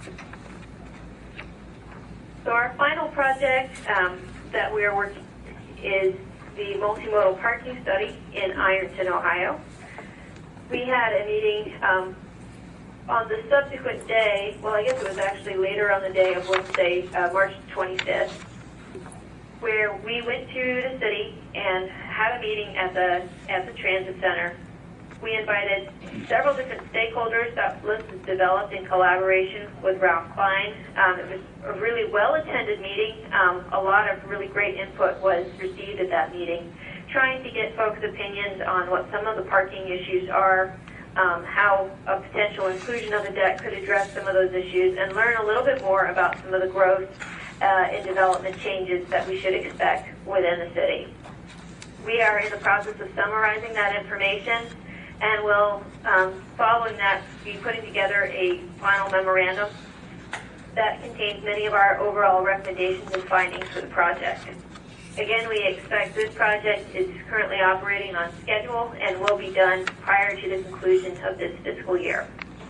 So our final project um, that we are working is the multimodal parking study in Ironton, Ohio. We had a meeting um, on the subsequent day, well, I guess it was actually later on the day of Wednesday, uh, March twenty-fifth, where we went to the city and had a meeting at the at the transit center. We invited several different stakeholders. That list was developed in collaboration with Ralph Klein. Um, it was a really well-attended meeting. Um, a lot of really great input was received at that meeting, trying to get folks' opinions on what some of the parking issues are, um, how a potential inclusion of the deck could address some of those issues, and learn a little bit more about some of the growth uh, and development changes that we should expect within the city. We are in the process of summarizing that information, and will, um, following that, be putting together a final memorandum that contains many of our overall recommendations and findings for the project. Again, we expect this project is currently operating on schedule and will be done prior to the conclusion of this fiscal year.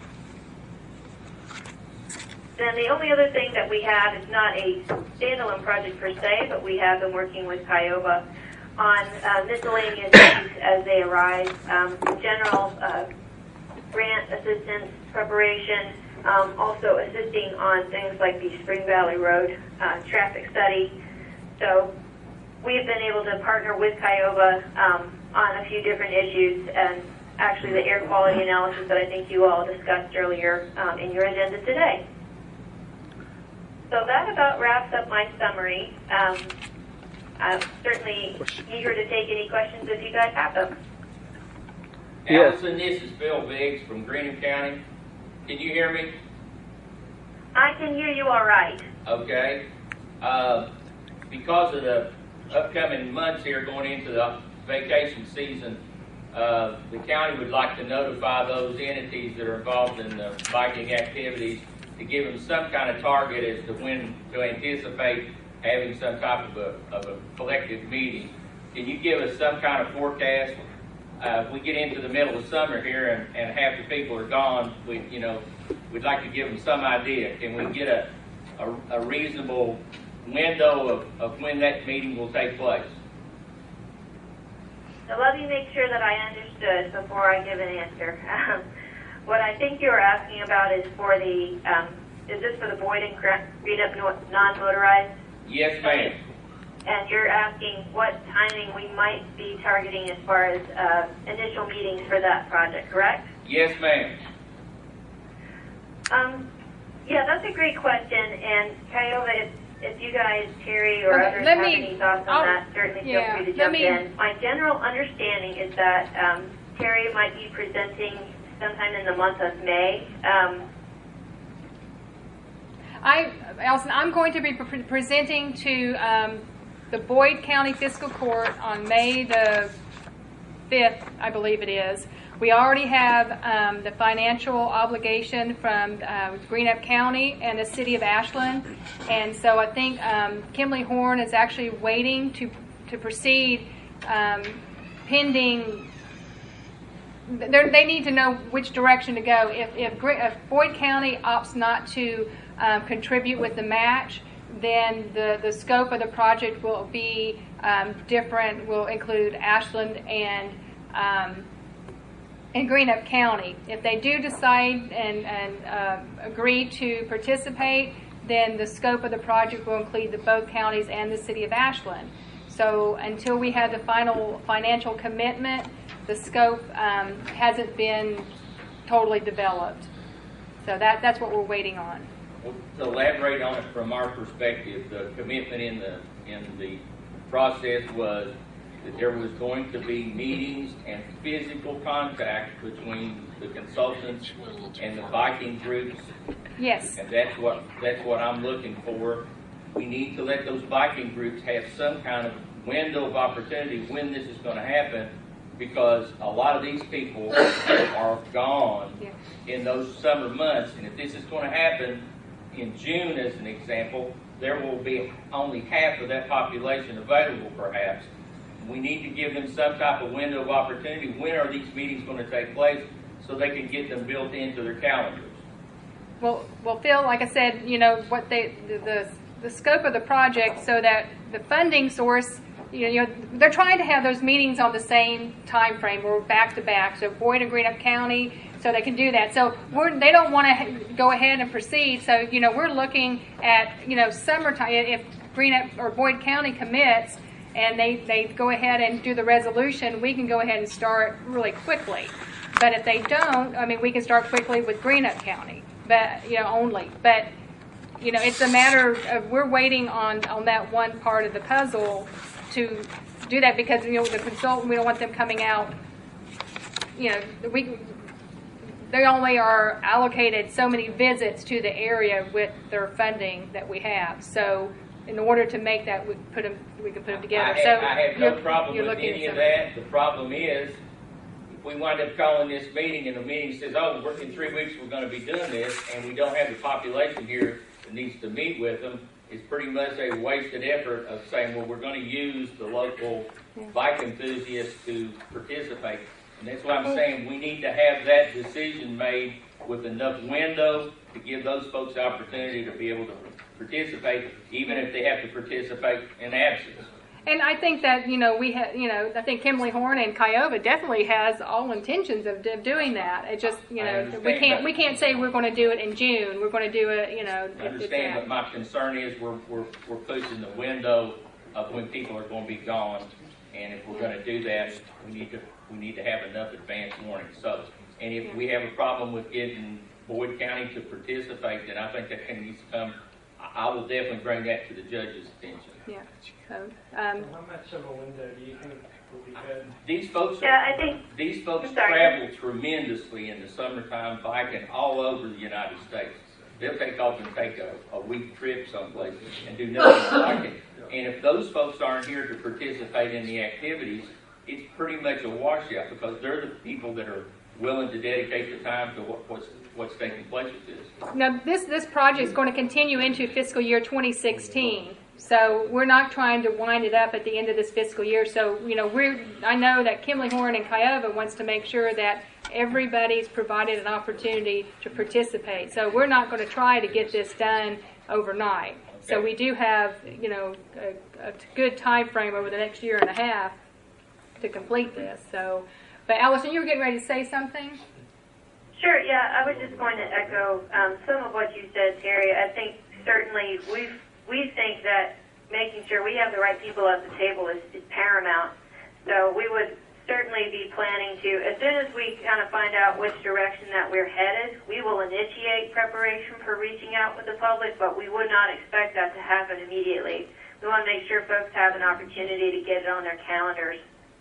Then the only other thing that we have is not a standalone project per se, but we have been working with Kiowa on uh, miscellaneous needs as they arise, um, general uh, grant assistance preparation, um, also assisting on things like the Spring Valley Road uh, traffic study. So we've been able to partner with Kiowa um, on a few different issues, and actually the air quality analysis that I think you all discussed earlier um, in your agenda today. So that about wraps up my summary. Um, I'm certainly eager to take any questions if you guys have them. Allison, this is Phil Biggs from Greenham County. Can you hear me? I can hear you all right. Okay. Uh, because of the upcoming months here going into the vacation season, uh, the county would like to notify those entities that are involved in the biking activities to give them some kind of target as to when to anticipate having some type of a, of a collective meeting. Can you give us some kind of forecast? Uh, if we get into the middle of summer here and, and half the people are gone, we, you know, we'd like to give them some idea. Can we get a, a, a reasonable window of, of when that meeting will take place? So let me make sure that I understood before I give an answer. Um, what I think you were asking about is for the, um, is this for the Boyd and Greenup non-motorized? Yes, ma'am. And you're asking what timing we might be targeting as far as uh, initial meetings for that project, correct? Yes, ma'am. Um, yeah, that's a great question. And Kiowa, if, if you guys, Terry or Okay, others, let have me- any thoughts on I'll- that, certainly feel yeah, free to let jump me- in. My general understanding is that um, Terry might be presenting sometime in the month of May. Um, I, Allison, I'm going to be pre- presenting to um, the Boyd County Fiscal Court on May the fifth, I believe it is. We already have um, the financial obligation from um, Greenup County and the City of Ashland, and so I think um, Kimberly Horn is actually waiting to to proceed um, pending. They're, they need to know which direction to go. If, if, if Boyd County opts not to um, contribute with the match, then the, the scope of the project will be um, different. Will include Ashland and um, and Greenup County. If they do decide and, and uh, agree to participate, then the scope of the project will include the both counties and the city of Ashland. So until we have the final financial commitment, the scope um, hasn't been totally developed. So that, that's what we're waiting on. Well, to elaborate on it from our perspective, the commitment in the in the process was that there was going to be meetings and physical contact between the consultants and the biking groups. Yes. And that's what that's what I'm looking for. We need to let those biking groups have some kind of window of opportunity when this is going to happen, because a lot of these people are gone yeah. in those summer months. And if this is going to happen in June, as an example, there will be only half of that population available, perhaps. We need to give them some type of window of opportunity. When are these meetings going to take place so they can get them built into their calendars? Well, well, Phil, like I said, you know, what they the, the the scope of the project, so that the funding source, you know, they're trying to have those meetings on the same time frame, or back to back. So Boyd and Greenup County, so they can do that. So we're, they don't want to go ahead and proceed. So you know, we're looking at you know summertime. If Greenup or Boyd County commits and they they go ahead and do the resolution, we can go ahead and start really quickly. But if they don't, I mean, we can start quickly with Greenup County, but you know only. But you know, it's a matter of we're waiting on on that one part of the puzzle to do that, because you know the consultant, we don't want them coming out. You know, we they only are allocated so many visits to the area with their funding that we have. So in order to make that, we put them, we can put them together. I have, so I have no problem with looking any at of that. The problem is, if we wind up calling this meeting and the meeting says, "Oh, we're in three weeks we're going to be doing this," and we don't have the population here that needs to meet with them, it's pretty much a wasted effort of saying, "Well, we're going to use the local yeah. bike enthusiasts to participate." And that's why I'm saying we need to have that decision made with enough window to give those folks the opportunity to be able to participate, even if they have to participate in absence. And I think that, you know, we have, you know, I think Kimberly Horn and Kiowa definitely has all intentions of, of doing that. It just, you know, we can't we can't say we're going to do it in June. We're going to do it, you know. I understand, but my concern is we're, we're, we're pushing the window of when people are going to be gone. And if we're going to do that, we need to we need to have enough advance warning. So, and if yeah. we have a problem with getting Boyd County to participate, then I think that needs to come. I will definitely bring that to the judge's attention. Yeah. So, um, how much of a window do you think would be good? These folks, are, yeah, I think, these folks travel tremendously in the summertime, biking all over the United States. They'll take off and take a, a week trip someplace and do nothing like it. And if those folks aren't here to participate in the activities, it's pretty much a washout, because they're the people that are willing to dedicate the time to what, what's what's taking place with this. Now, this this project is going to continue into fiscal year twenty sixteen. So we're not trying to wind it up at the end of this fiscal year. So, you know, we're I know that Kimberly Horn and Kiowa wants to make sure that everybody's provided an opportunity to participate. So we're not going to try to get this done overnight. Okay. So we do have, you know, a, a good time frame over the next year and a half to complete this. So, but Allison, you were getting ready to say something? Sure, yeah, I was just going to echo um, some of what you said, Terry. I think certainly we we think that making sure we have the right people at the table is, is paramount. So we would certainly be planning to, as soon as we kind of find out which direction that we're headed, we will initiate preparation for reaching out with the public, but we would not expect that to happen immediately. We want to make sure folks have an opportunity to get it on their calendars.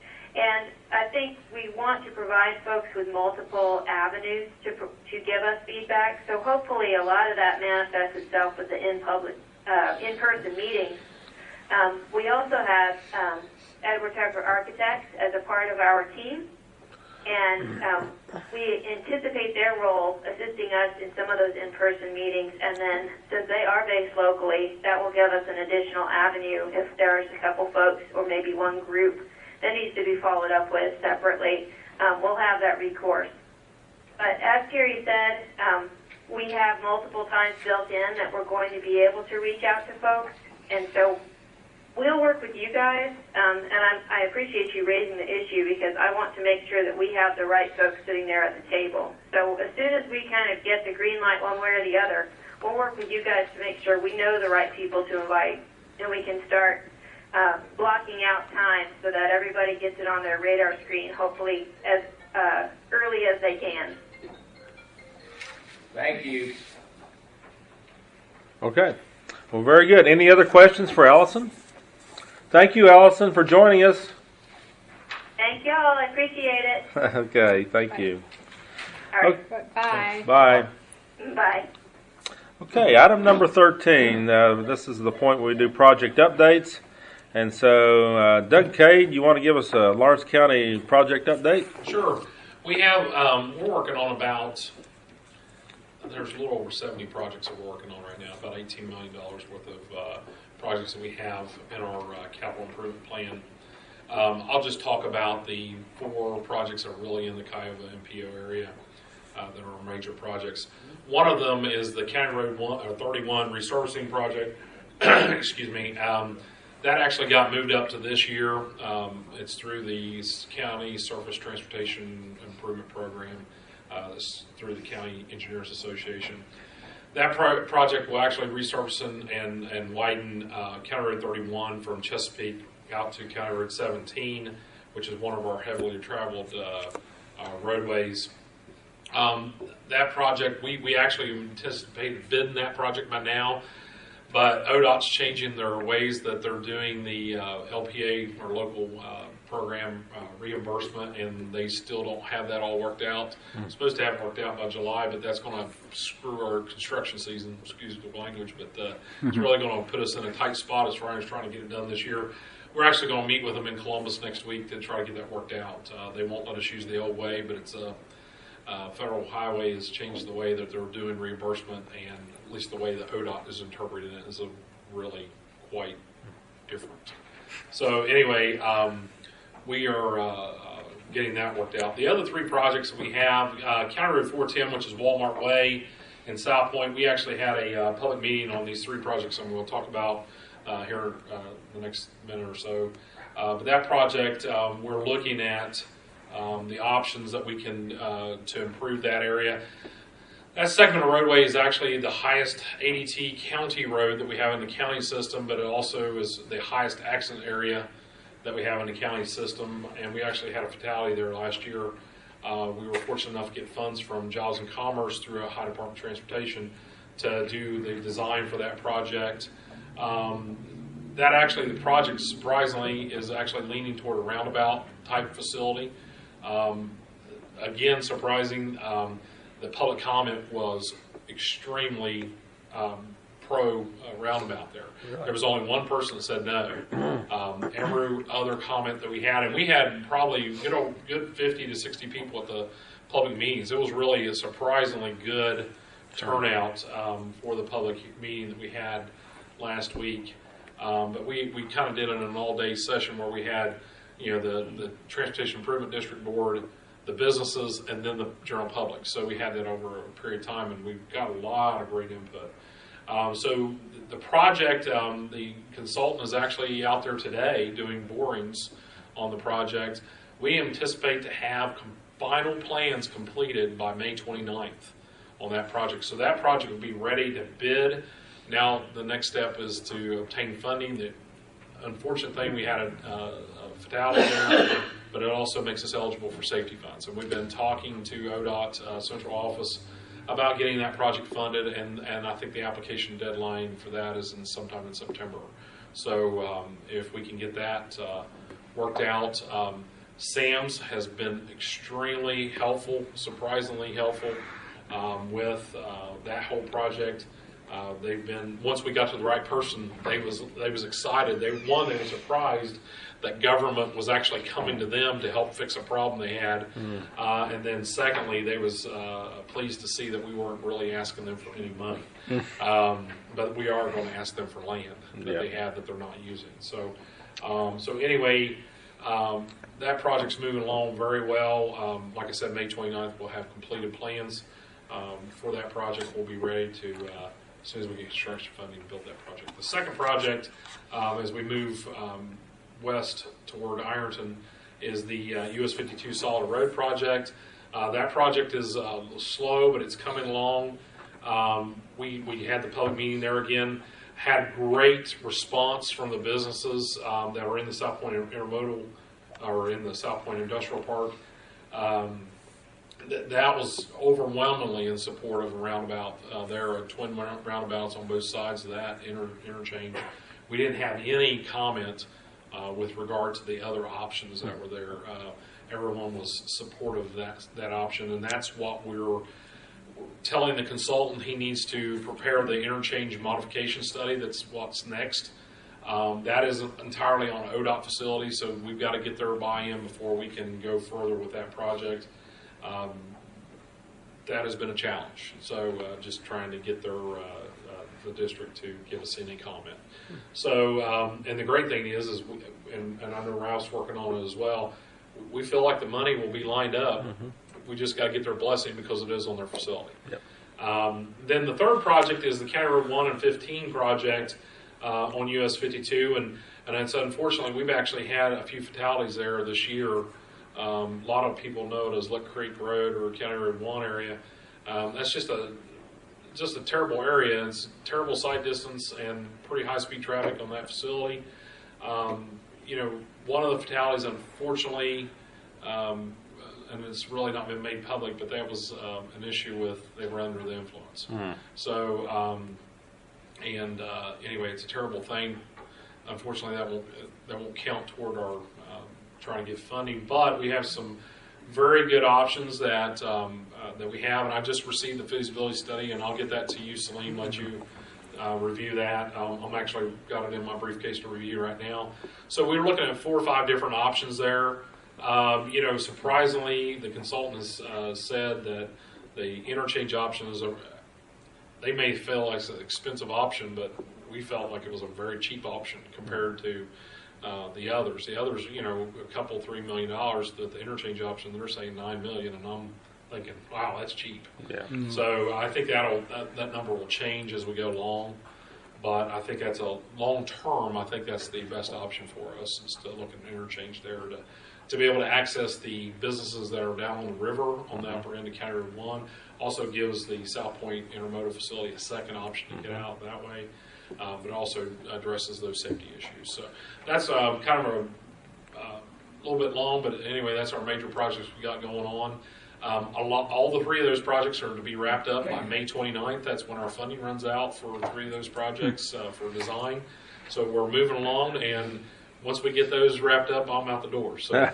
And I think we want to provide folks with multiple avenues to to give us feedback. So hopefully a lot of that manifests itself with the in-public, uh, in-person meetings. Um, we also have um, Edward Tucker Architects as a part of our team, and um, we anticipate their role assisting us in some of those in-person meetings. And then, since they are based locally, that will give us an additional avenue if there's a couple folks or maybe one group that needs to be followed up with separately. Um, we'll have that recourse. But as Terry said, um, we have multiple times built in that we're going to be able to reach out to folks, and so we'll work with you guys, um, and I'm, I appreciate you raising the issue, because I want to make sure that we have the right folks sitting there at the table. So as soon as we kind of get the green light one way or the other, we'll work with you guys to make sure we know the right people to invite, and we can start uh, blocking out time so that everybody gets it on their radar screen, hopefully as uh, early as they can. Thank you. Okay. Well, very good. Any other questions for Allison? Thank you, Allison, for joining us. Thank y'all. I appreciate it. Okay. Thank you. All right. Okay. Bye. Bye. Bye. Okay. Item number thirteen. Uh, this is the point where we do project updates. And so, uh, Doug Cade, you want to give us a Lawrence County project update? Sure. We have, um, we're working on about, there's a little over seventy projects that we're working on right now, about eighteen million dollars worth of uh, projects that we have in our uh, capital improvement plan. Um, I'll just talk about the four projects that are really in the Kiowa M P O area uh, that are major projects. One of them is the County Road one, or thirty-one resurfacing project. Excuse me. Um, that actually got moved up to this year. Um, it's through the County Surface Transportation Improvement Program. Uh, through the County Engineers Association. That pro- project will actually resurface and, and, and widen uh, County Road thirty-one from Chesapeake out to County Road seventeen, which is one of our heavily traveled uh, uh, roadways. Um, that project, we, we actually anticipated bidding that project by now, but O D O T's changing their ways that they're doing the uh, L P A or local uh, program uh, reimbursement, and they still don't have that all worked out. Mm. Supposed to have it worked out by July, but that's going to screw our construction season, excuse the language, but uh, mm-hmm. It's really going to put us in a tight spot as far as trying to get it done this year. We're actually going to meet with them in Columbus next week to try to get that worked out. Uh, they won't let us use the old way, but it's a uh, federal highway has changed the way that they're doing reimbursement, and at least the way that O D O T is interpreting it is a really quite different. So anyway, um, we are uh, uh, getting that worked out. The other three projects that we have, uh, County Road four ten, which is Walmart Way in South Point, we actually had a uh, public meeting on these three projects, and we'll talk about uh, here uh, the next minute or so. Uh, but that project, um, we're looking at um, the options that we can uh, to improve that area. That segment of roadway is actually the highest A D T county road that we have in the county system, but it also is the highest accident area that we have in the county system, and we actually had a fatality there last year. Uh, we were fortunate enough to get funds from Jobs and Commerce through Ohio Department of Transportation to do the design for that project. Um, that actually, the project surprisingly is actually leaning toward a roundabout type facility. Um, again, surprising, um, the public comment was extremely um, pro uh, roundabout there. Right. There was only one person that said no. Um, every other comment that we had, and we had probably you know good fifty to sixty people at the public meetings. It was really a surprisingly good turnout um, for the public meeting that we had last week. Um, but we, we kind of did it in an all-day session where we had you know the, the Transportation Improvement District Board, the businesses, and then the general public. So we had that over a period of time, and we got a lot of great input. Um, so the project, um, the consultant is actually out there today doing borings on the project. We anticipate to have com- final plans completed by May twenty-ninth on that project. So that project will be ready to bid. Now the next step is to obtain funding. The unfortunate thing, we had a, uh, a fatality there, but it also makes us eligible for safety funds. And we've been talking to O D O T uh, Central Office about getting that project funded, and, and I think the application deadline for that is in sometime in September. So um, if we can get that uh, worked out, um, SAMS has been extremely helpful, surprisingly helpful um, with uh, that whole project. Uh, they've been, once we got to the right person, they was they was excited. They one, they were surprised that government was actually coming to them to help fix a problem they had, mm. uh, and then secondly, they was uh, pleased to see that we weren't really asking them for any money, um, but we are going to ask them for land that yeah. they have that they're not using. So, um, so anyway, um, that project's moving along very well. Um, like I said, May twenty-ninth, we'll have completed plans um, for that project. We'll be ready to. Uh, as soon as we get construction funding to build that project. The second project, um, as we move um, west toward Ironton, is the uh, U S fifty-two Solid Road project. Uh, that project is uh, slow, but it's coming along. Um, we, we had the public meeting there again, had great response from the businesses um, that were in the South Point Intermodal or in the South Point Industrial Park. Um, th- that was overwhelmingly in support of a roundabout. Uh, there are twin roundabouts on both sides of that inter- interchange. We didn't have any comment uh, with regard to the other options that were there. Uh, everyone was supportive of that, that option, and that's what we're telling the consultant he needs to prepare the interchange modification study. That's what's next. Um, that is entirely on O D O T facility, so we've got to get their buy-in before we can go further with that project. Um, that has been a challenge. So uh, just trying to get their uh, uh, the district to give us any comment. So um, and the great thing is, is we, and, and I know Ralph's working on it as well. We feel like the money will be lined up. Mm-hmm. We just got to get their blessing because it is on their facility. Yep. Um, then the third project is the County Road one and fifteen project uh, on U S fifty-two, and and it's unfortunately we've actually had a few fatalities there this year. Um, a lot of people know it as Lick Creek Road or County Road one area. Um, that's just a just a terrible area. It's terrible sight distance and pretty high speed traffic on that facility. Um, you know, one of the fatalities, unfortunately. Um, and it's really not been made public, but that was um, an issue with they were under the influence. Mm. So, um, and uh, anyway, it's a terrible thing. Unfortunately, that won't that won't count toward our um, trying to get funding. But we have some very good options that um, uh, that we have, and I just received the feasibility study, and I'll get that to you, Salim. Let you uh, review that. Um, I'm actually got it in my briefcase to review right now. So we were looking at four or five different options there. Um, you know, surprisingly, the consultant has uh, said that the interchange option is a, they may feel like it's an expensive option, but we felt like it was a very cheap option compared to uh, the others. The others, you know, a couple, three million dollars, that the interchange option, they're saying nine million, and I'm thinking, wow, that's cheap. Yeah. Mm-hmm. So I think that'll, that, that number will change as we go along. But I think that's a long term, I think that's the best option for us, is to look at interchange there to to be able to access the businesses that are down on the river on the upper end of County Road one. Also gives the South Point Intermodal facility a second option to get out that way, um, but also addresses those safety issues. So that's uh, kind of a uh, little bit long, but anyway, that's our major projects we got going on. Um, a lot, all the three of those projects are to be wrapped up by May twenty-ninth. That's when our funding runs out for three of those projects uh, for design. So we're moving along, and once we get those wrapped up, I'm out the door. So,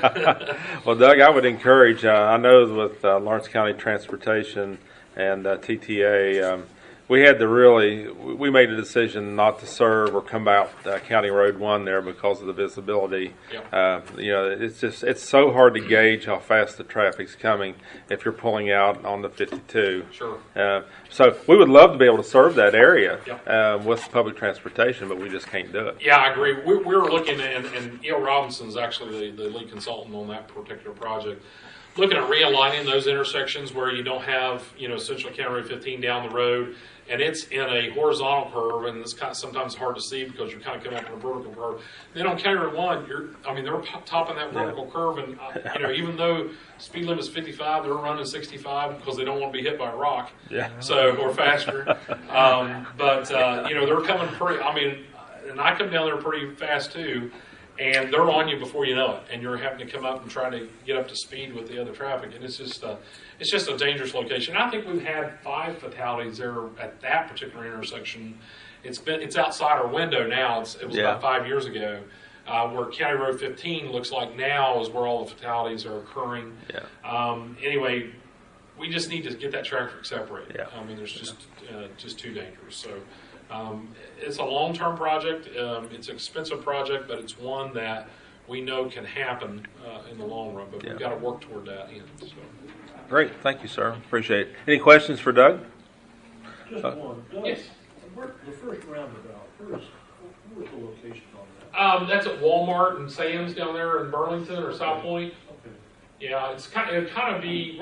well, Doug, I would encourage. Uh, I know with uh, Lawrence County Transportation and uh, T T A, um, we had to really. We made a decision not to serve or come out uh, County Road One there because of the visibility. Yep. Uh, you know, it's just it's so hard to gauge how fast the traffic's coming if you're pulling out on the fifty-two. Sure. Uh, so we would love to be able to serve that area Yep. uh, with public transportation, but we just can't do it. Yeah, I agree. We, we were looking, and, and E L Robinson's actually the, the lead consultant on that particular project, looking at realigning those intersections where you don't have, you know, Central County Road fifteen down the road, and it's in a horizontal curve, and it's kind of sometimes hard to see because you're kind of coming up in a vertical curve. Then on County Road one, you're, I mean, they're topping that vertical yeah. curve, and uh, you know, even though speed limit is fifty-five, they're running sixty-five because they don't want to be hit by a rock. Yeah. So or faster. um, but uh, you know, they're coming pretty. I mean, and I come down there pretty fast too. And they're on you before you know it, and you're having to come up and try to get up to speed with the other traffic, and it's just a, it's just a dangerous location. I think we've had five fatalities there at that particular intersection. It's been it's outside our window now. It's, it was yeah. about five years ago, uh, where County Road fifteen looks like now is where all the fatalities are occurring. Yeah. Um, anyway, we just need to get that traffic separated. Yeah. I mean, there's just uh, just too dangerous. So. Um, it's a long-term project. Um, it's an expensive project, but it's one that we know can happen uh, in the long run. But yeah. we've got to work toward that end. So. Great, thank you, sir. Appreciate it. Any questions for Doug? Just uh, one. Doug, yes. Where, the first roundabout. Where's where's the location on that? Um, that's at Walmart and Sam's down there in Burlington or South Point. Okay. Yeah, it's kind of it kind of be.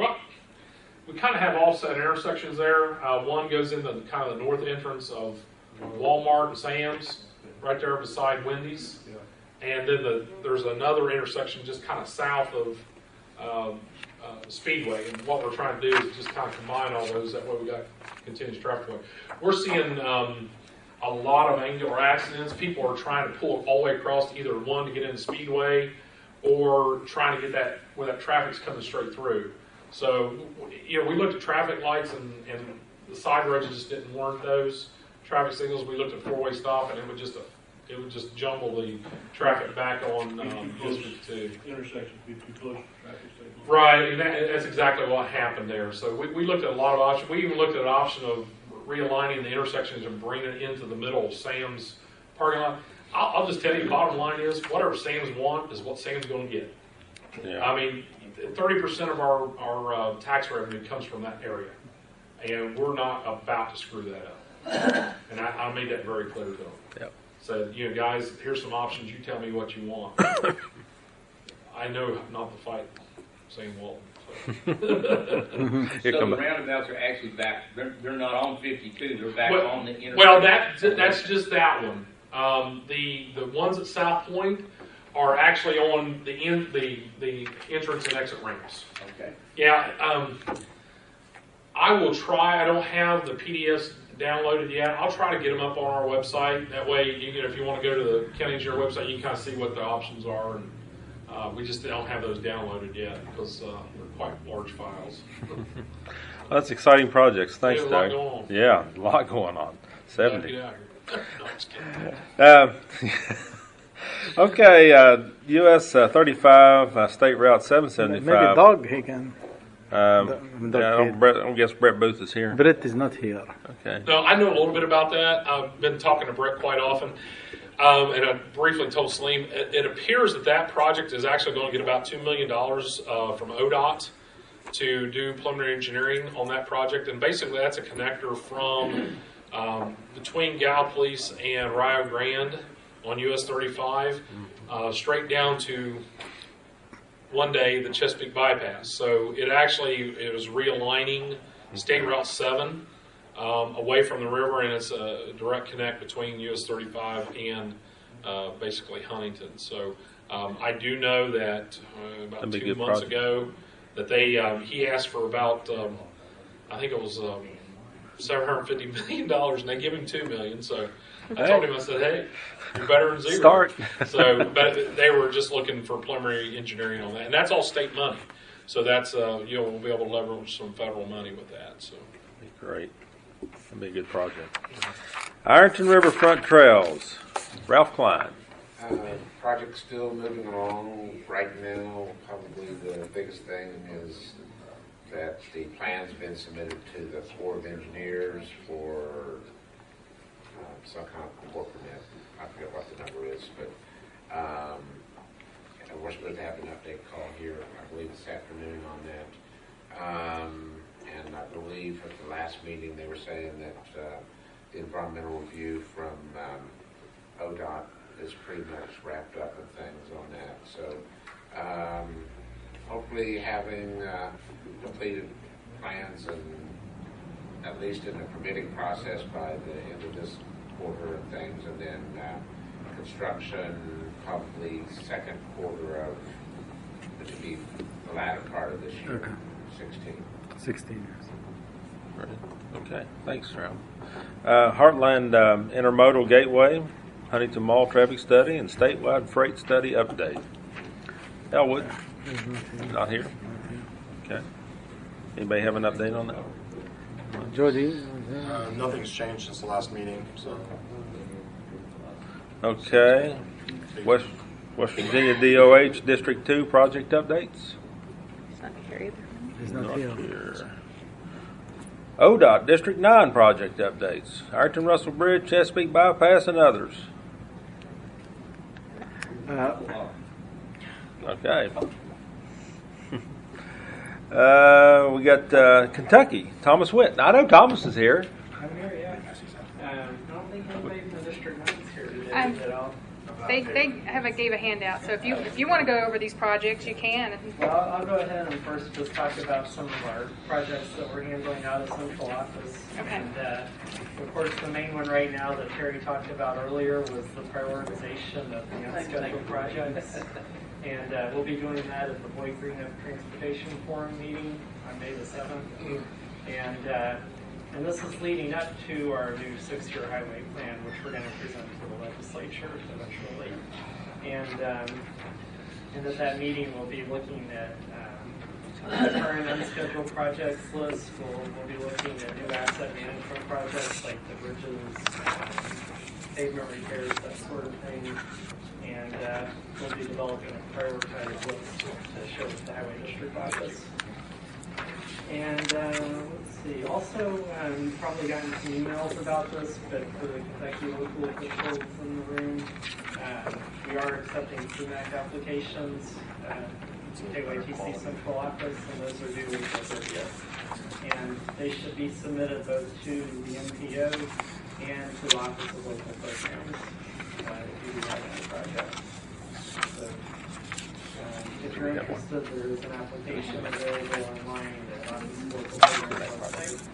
We kind of have offset intersections there. Uh, one goes in the kind of the north entrance of Walmart and Sam's, right there beside Wendy's, yeah. and then the, there's another intersection just kind of south of um, uh, Speedway. And what we're trying to do is just kind of combine all those. That way we got continuous traffic flow. We're seeing um, a lot of angular accidents. People are trying to pull it all the way across, either one to get in the speedway, or trying to get that where that traffic's coming straight through. So, you know, we looked at traffic lights, and, and the side roads just didn't warrant those traffic signals. We looked at four-way stop, and it would just it would just jumble the traffic back on um, District Two. Intersections be too close to traffic signals. Right, and that, that's exactly what happened there. So we, we looked at a lot of options. We even looked at an option of realigning the intersections and bringing it into the middle of Sam's parking lot. I'll, I'll just tell you, bottom line is, whatever Sam's want is what Sam's going to get. Yeah. I mean, thirty percent of our, our uh, tax revenue comes from that area, and we're not about to screw that up. And I, I made that very clear to them. Yep. Said, you know, guys, here's some options. You tell me what you want. I know not to fight Sam Walton. So, so the roundabouts are actually back. They're, they're not on fifty-two. They're back well, on the intersection. Well, that that's just that one. Um, the the ones at South Point are actually on the in, the the entrance and exit ramps. Okay. Yeah. Um, I will try. I don't have the P D Fs downloaded yet. I'll try to get them up on our website. That way, you can, if you want to go to the county engineer website, you can kind of see what the options are. And uh, we just don't have those downloaded yet because uh, they're quite large files. Well, that's exciting projects. Thanks, Yeah, a lot Doug. going on. Yeah, a lot going on. seventy. Get out here. No, I'm just kidding. Uh, okay, uh, U S uh, thirty-five, uh, State Route seven seventy-five. Maybe Doug, he can. Um, Doug yeah, I, don't, Brett, I don't guess Brett Booth is here. Brett is not here. Okay. No, I know a little bit about that. I've been talking to Brett quite often. Um, and I briefly told Salim, it, it appears that that project is actually going to get about two million dollars uh, from O D O T to do preliminary engineering on that project. And basically that's a connector from um, between Gallipolis and Rio Grande on U S thirty-five, uh, straight down to one day the Chesapeake bypass. So it actually it was realigning State Route seven um, away from the river, and it's a direct connect between U S thirty-five and uh, basically Huntington. So um, I do know that uh, about That'd be a two good months project. ago that they um, he asked for about um, I think it was um, seven hundred fifty million dollars, and they give him two million. So I told him, I said, hey, you're better than zero. Start. So, but they were just looking for preliminary engineering on that, and that's all state money. So that's uh, you know we'll be able to leverage some federal money with that. So Great. That'd be a good project. Ironton Riverfront Trails. Ralph Klein. Uh, project's still moving along. Right now, probably the biggest thing is that the plan's been submitted to the Corps of Engineers for uh, some kind of work permit. I forget what the number is, but um, and we're supposed to have an update call here, I believe, this afternoon on that. Um, and I believe at the last meeting they were saying that uh, the environmental review from um, O D O T is pretty much wrapped up and things on that. So um, hopefully having uh, completed plans and at least in the permitting process by the end of this quarter and things, and then uh, construction probably second quarter of, which would be the latter part of this year, Okay. sixteen. sixteen years. Right. Okay. Thanks, Ralph. Uh, Heartland um, Intermodal Gateway, Huntington Mall traffic study, and statewide freight study update. Elwood, not here. Okay. Anybody have an update on that? Jody? Uh, nothing's changed since the last meeting, so. Okay. West West Virginia D O H District two project updates. It's not here either. He's not Not here. here. O D O T District nine project updates. Ironton Russell Bridge, Chesapeake Bypass, and others. Uh, Okay. Uh, we got uh, Kentucky, Thomas Witt. I know Thomas is here. I'm here, yeah. Um, I don't think anybody from the District nine is here today Um, at all. They they have a, gave a handout, so if you if you want to go over these projects, you can. Well, I'll, I'll go ahead and first just talk about some of our projects that we're handling out of central office. Okay. And uh, of course, the main one right now that Terry talked about earlier was the prioritization of the unscheduled projects. And uh, we'll be doing that at the Boyd Greenup Transportation Forum meeting on May the seventh. And uh, and this is leading up to our new six-year highway plan, which we're going to present to the legislature eventually. And, um, and at that meeting, we'll be looking at um, the current unscheduled projects list. We'll, we'll be looking at new asset management projects like the bridges, um, pavement repairs, that sort of thing. And uh, we'll be developing a prioritized list to show to the Highway District Office. And uh, let's see, also, um, you've probably gotten some emails about this, but for the Kentucky local officials in the room, um, we are accepting C MAC applications uh, to K Y T C Central Office, and those are due April thirtieth. And they should be submitted both to the M P O and to the Office of Local Programs uh, if you do have any projects. So, um, if you're interested, there is an application available online at Office of Local Programs website.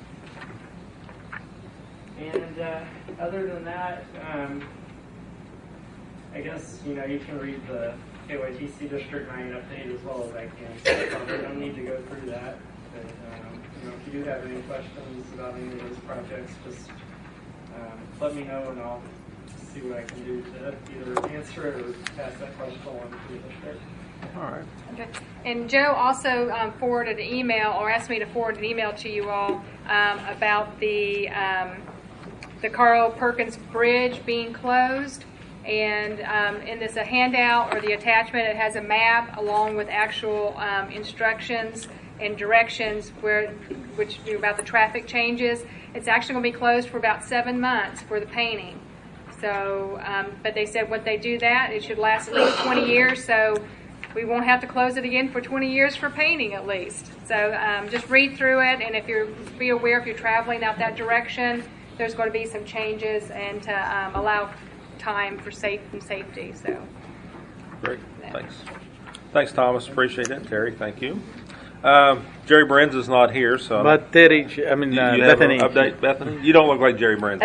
And uh, other than that, um, I guess, you know, you can read the K Y T C District nine update as well as I can, so I probably don't need to go through that. But, um, you know, if you do have any questions about any of those projects, just um, let me know and I'll see what I can do to either answer it or pass that question along to the district. All right. Okay. And Joe also um, forwarded an email, or asked me to forward an email to you all um, about the um, the Carl Perkins Bridge being closed. And um, in this a handout or the attachment, it has a map along with actual um, instructions and directions where, which about the traffic changes. It's actually going to be closed for about seven months for the painting. So, um, but they said when they do that, it should last at least twenty years. So we won't have to close it again for twenty years for painting at least. So um, just read through it, and if you're be aware if you're traveling out that direction, there's going to be some changes and to um, allow time for safe and safety. So great, thanks. Thanks, Thomas. Appreciate it. Terry, thank you. Um, Jerry Brenz is not here, so. But Terry, I mean, you, uh, you Bethany. Have an update, Bethany? You don't look like Jerry Brenz.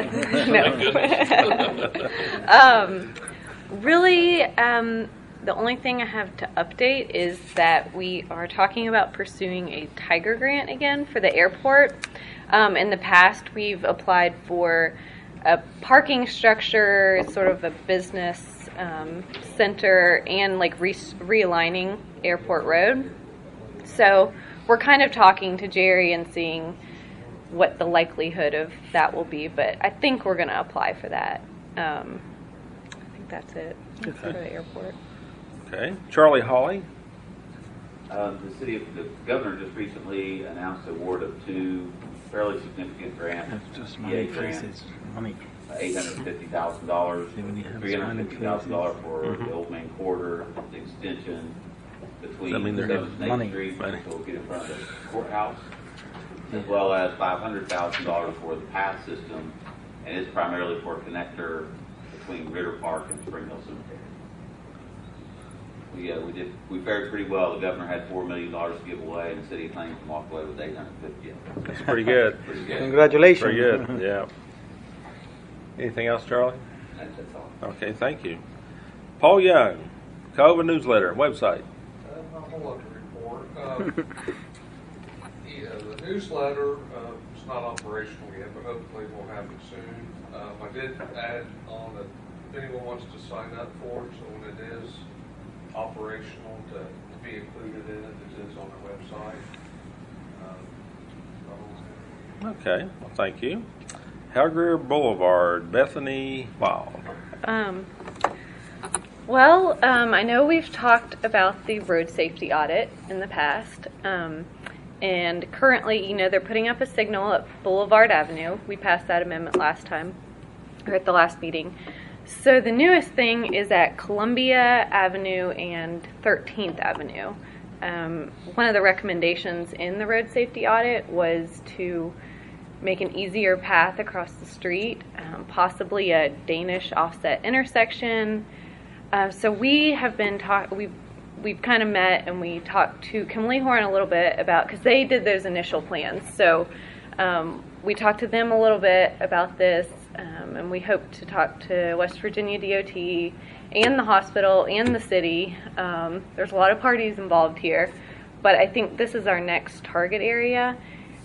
No. um, really, um, the only thing I have to update is that we are talking about pursuing a Tiger Grant again for the airport. Um, in the past, we've applied for a parking structure, sort of a business um, center, and like re- realigning Airport Road. So we're kind of talking to Jerry and seeing what the likelihood of that will be, but I think we're going to apply for that. Um, I think that's it Okay. for the airport. Okay. Charlie Hawley. Uh, the city of the governor just recently announced the award of two fairly significant grants. Just E A money grants, faces, money. eight hundred fifty thousand dollars, three hundred fifty thousand dollars for Mhm. the Old Main Corridor, the extension between Does that mean they're seventh and money? eighth Street, Money. which will get in front of the courthouse, as well as five hundred thousand dollars for the path system, and it's primarily for a connector between Ritter Park and Spring Hill Cemetery. We, uh, we did, we fared pretty well. The governor had four million dollars to give away, and the city claims to walk away with eight hundred fifty. That's pretty good. Pretty good. Congratulations. Pretty good, yeah. Anything else, Charlie? That's, that's all. Okay, thank you. Paul Young, Cova Newsletter, website. Uh, not a whole lot to report. Uh, yeah, the newsletter uh, is not operational yet, but hopefully we'll have it soon. Um, I did add on that if anyone wants to sign up for it, so when it is operational, to, to be included in it, it is on the website. Um, Okay, well, thank you. Halgreer Boulevard, Bethany Wild. Um, well, um, I know we've talked about the road safety audit in the past, um, and currently, you know, they're putting up a signal at Boulevard Avenue. We passed that amendment last time, or at the last meeting. So the newest thing is at Columbia Avenue and thirteenth Avenue. Um, one of the recommendations in the road safety audit was to make an easier path across the street, um, possibly a Danish offset intersection. Uh, so we have been talk. We've we've kind of met and we talked to Kimley Horn a little bit about, because they did those initial plans. So um, we talked to them a little bit about this, um, and we hope to talk to West Virginia D O T and the hospital and the city. Um, there's a lot of parties involved here, but I think this is our next target area.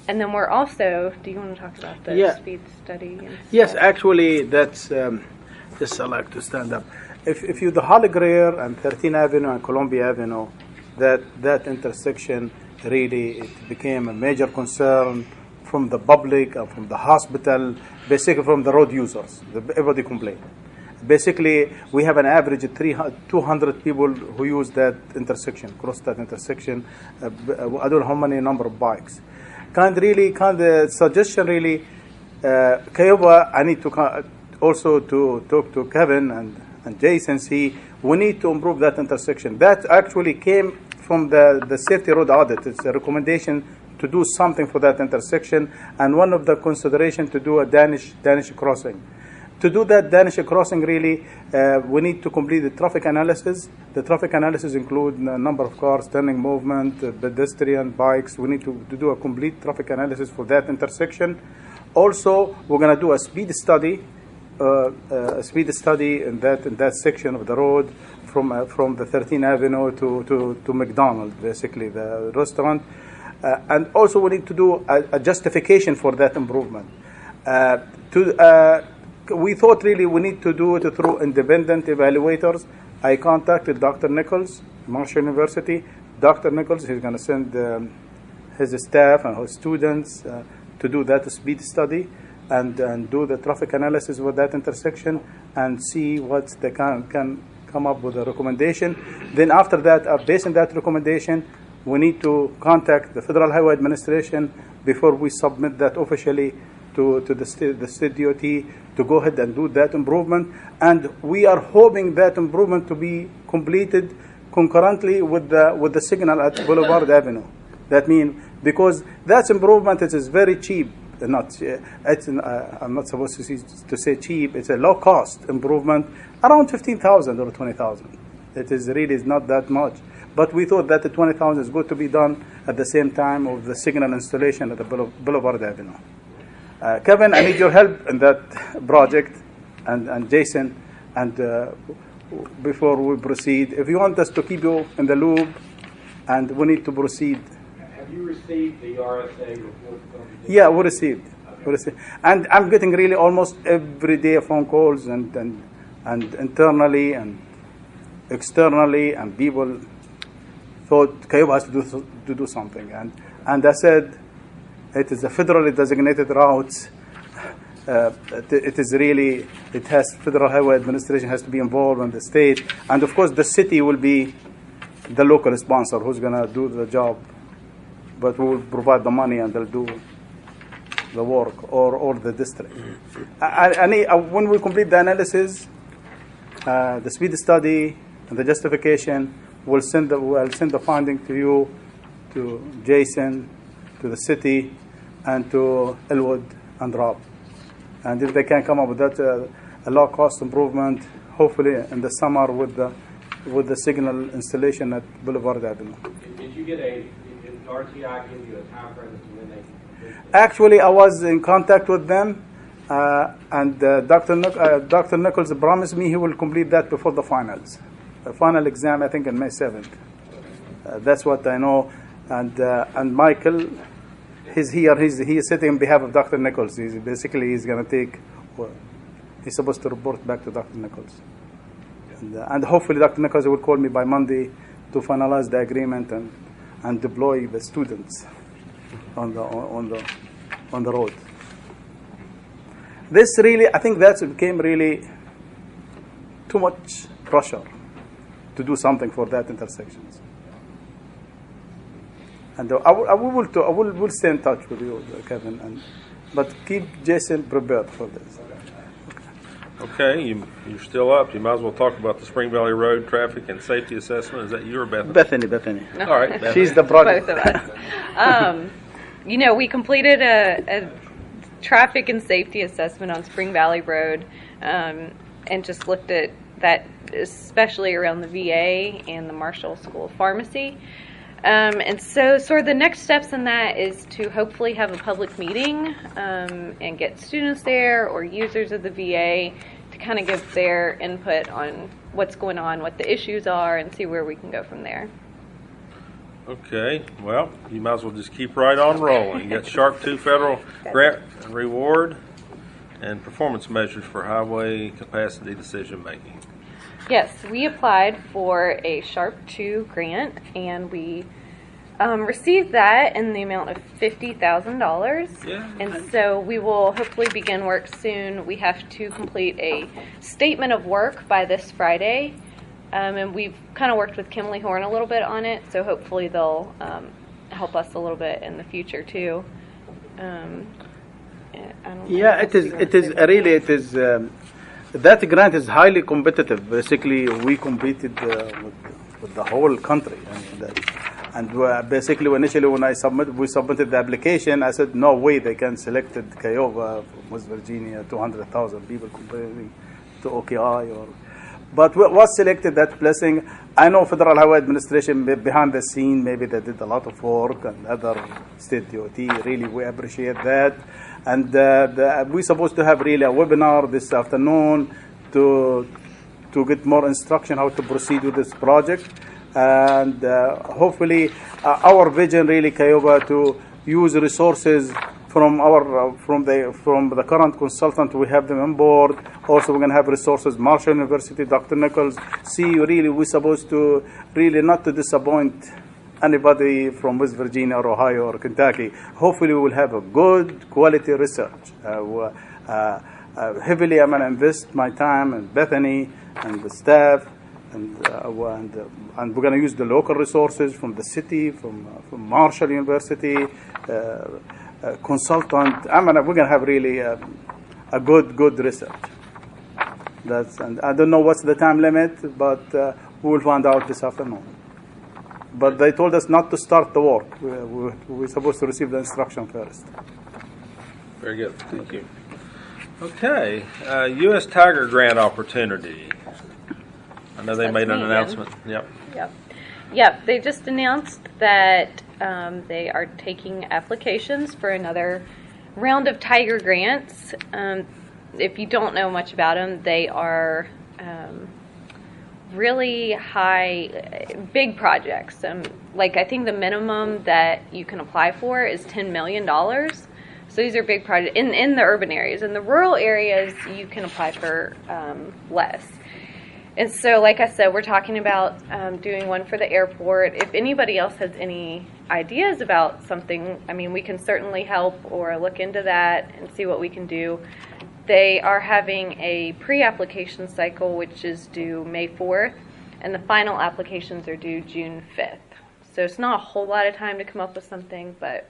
and then we're also, do you want to talk about the Yeah. speed study? And Yes, stuff? actually, that's um, just I like to stand up. If if you the Holly Greer and thirteenth Avenue and Columbia Avenue, that that intersection really it became a major concern from the public and from the hospital, basically from the road users. The, everybody complained. Basically, we have an average of three two hundred people who use that intersection, cross that intersection. Uh, b- uh, I don't know how many number of bikes. Kind really, kind of suggestion really, uh, Kiowa, I need to co- also to talk to Kevin and, and Jason, see, we need to improve that intersection. That actually came from the, the safety road audit. It's a recommendation to do something for that intersection, and one of the consideration to do a Danish Danish crossing. To do that Danish crossing, really, uh, we need to complete the traffic analysis. The traffic analysis include a number of cars, turning movement, uh, pedestrian, bikes. We need to, to do a complete traffic analysis for that intersection. Also, we're going to do a speed study, uh, uh, a speed study in that in that section of the road from uh, from the thirteenth Avenue to, to, to McDonald's, basically, the restaurant. Uh, and also, we need to do a, a justification for that improvement. Uh, to uh, We thought really we need to do it through independent evaluators. I contacted Doctor Nichols, Marshall University. Doctor Nichols is going to send um, his staff and his students uh, to do that speed study and, and do the traffic analysis with that intersection and see what they can, can come up with a recommendation. Then after that, uh, based on that recommendation, we need to contact the Federal Highway Administration before we submit that officially to, to the state, the state D O T to go ahead and do that improvement. And we are hoping that improvement to be completed concurrently with the with the signal at Boulevard Avenue. That means because that improvement it is very cheap. Not it's uh, I'm not supposed to, see, to say cheap. It's a low cost improvement, around fifteen thousand or twenty thousand. It is really is not that much. But we thought that the twenty thousand is good to be done at the same time of the signal installation at the Boulevard Avenue. Uh, Kevin, I need your help in that project, and, and Jason, and uh, before we proceed, if you want us to keep you in the loop, and we need to proceed. Have you received the R S A report from the Yeah, we received. Okay. We received. And I'm getting really almost every day phone calls, and, and, and internally and externally, and people thought Kiowa has to do, to do something. And, and I said, it is a federally designated route. Uh, it, it is really, it has, Federal Highway Administration has to be involved in the state. And of course, the city will be the local sponsor who's going to do the job. But we will provide the money and they'll do the work, or, or the district. I, I need, uh, when we complete the analysis, uh, the speed study, and the justification, we'll send the, we'll send the finding to you, to Jason, to the city, and to Elwood and Rob. And if they can come up with that uh, a low cost improvement, hopefully in the summer with the with the signal installation at Boulevard Avenue. Did, did you get a, did R T I give you a time frame as to when they? Actually, I was in contact with them, uh, and uh, Doctor Nic- uh, Doctor Nichols promised me he will complete that before the finals. The final exam, I think, on May seventh. Uh, that's what I know. And uh, and Michael, he's here. He's he is sitting on behalf of Doctor Nichols. He's basically he's going to take. Well, he's supposed to report back to Doctor Nichols, and, uh, and hopefully Doctor Nichols will call me by Monday to finalize the agreement and, and deploy the students on the on the on the road. This really, I think that became really too much pressure to do something for that intersections. And I will, I will, to, I will, will stay in touch with you, Kevin, and but keep Jason prepared for this. Okay, you, you're still up. You might as well talk about the Spring Valley Road traffic and safety assessment. Is that you or Bethany? Bethany, Bethany. All right, Bethany. She's the project. Both of us. Um, you know, we completed a, a traffic and safety assessment on Spring Valley Road, um, and just looked at that, especially around the V A and the Marshall School of Pharmacy. Um, and so sort of the next steps in that is to hopefully have a public meeting um, and get students there or users of the V A to kind of give their input on what's going on, what the issues are, and see where we can go from there. Okay, well, you might as well just keep right on rolling. You got Sharp two federal grant and reward and performance measures for highway capacity decision making. Yes, we applied for a Sharp two grant, and we um, received that in the amount of fifty thousand dollars. Yeah. And so we will hopefully begin work soon. We have to complete a statement of work by this Friday. Um, and we've kind of worked with Kimley Horn a little bit on it, so hopefully they'll um, help us a little bit in the future too. Um, I don't know Yeah, what it else is. you wanna It is say about really. that. It is. Um, that grant is highly competitive. Basically, we competed uh, with, with the whole country. I mean, that, and uh, basically, initially when I submit, we submitted the application. I said, no way they can select Kiowa, West Virginia, two hundred thousand people comparing to O K I or. But what was selected, that blessing, I know Federal Highway Administration behind the scene, maybe they did a lot of work, and other state D O T, really we appreciate that. And uh, the, we're supposed to have really a webinar this afternoon to to get more instruction how to proceed with this project. And uh, hopefully uh, our vision really, Kiowa, to use resources from our uh, from the from the current consultant, we have them on board. Also, we're going to have resources, Marshall University, Doctor Nichols. See, really, we're supposed to really not to disappoint anybody from West Virginia or Ohio or Kentucky. Hopefully, we will have a good quality research. Uh, uh, uh, heavily, I'm going to invest my time and Bethany and the staff, and uh, and, uh, and we're going to use the local resources from the city, from uh, from Marshall University. Uh, Uh, consultant. I mean, we're gonna have really uh, a good, good research. That's, and I don't know what's the time limit, but uh, we will find out this afternoon. But they told us not to start the work. We, we, we're supposed to receive the instruction first. Very good. Thank you. Okay, uh, U S Tiger grant opportunity. I know they That's made an me again. announcement. Yep. Yep. Yep. They just announced that um, they are taking applications for another round of Tiger grants. Um, if you don't know much about them, they are um, really high, big projects. Um, like I think the minimum that you can apply for is ten million dollars. So these are big projects in, in the urban areas. In the rural areas, you can apply for um, less. And so, like I said, we're talking about um, doing one for the airport. If anybody else has any ideas about something, I mean, we can certainly help or look into that and see what we can do. They are having a pre-application cycle, which is due May fourth, and the final applications are due June fifth. So it's not a whole lot of time to come up with something, but...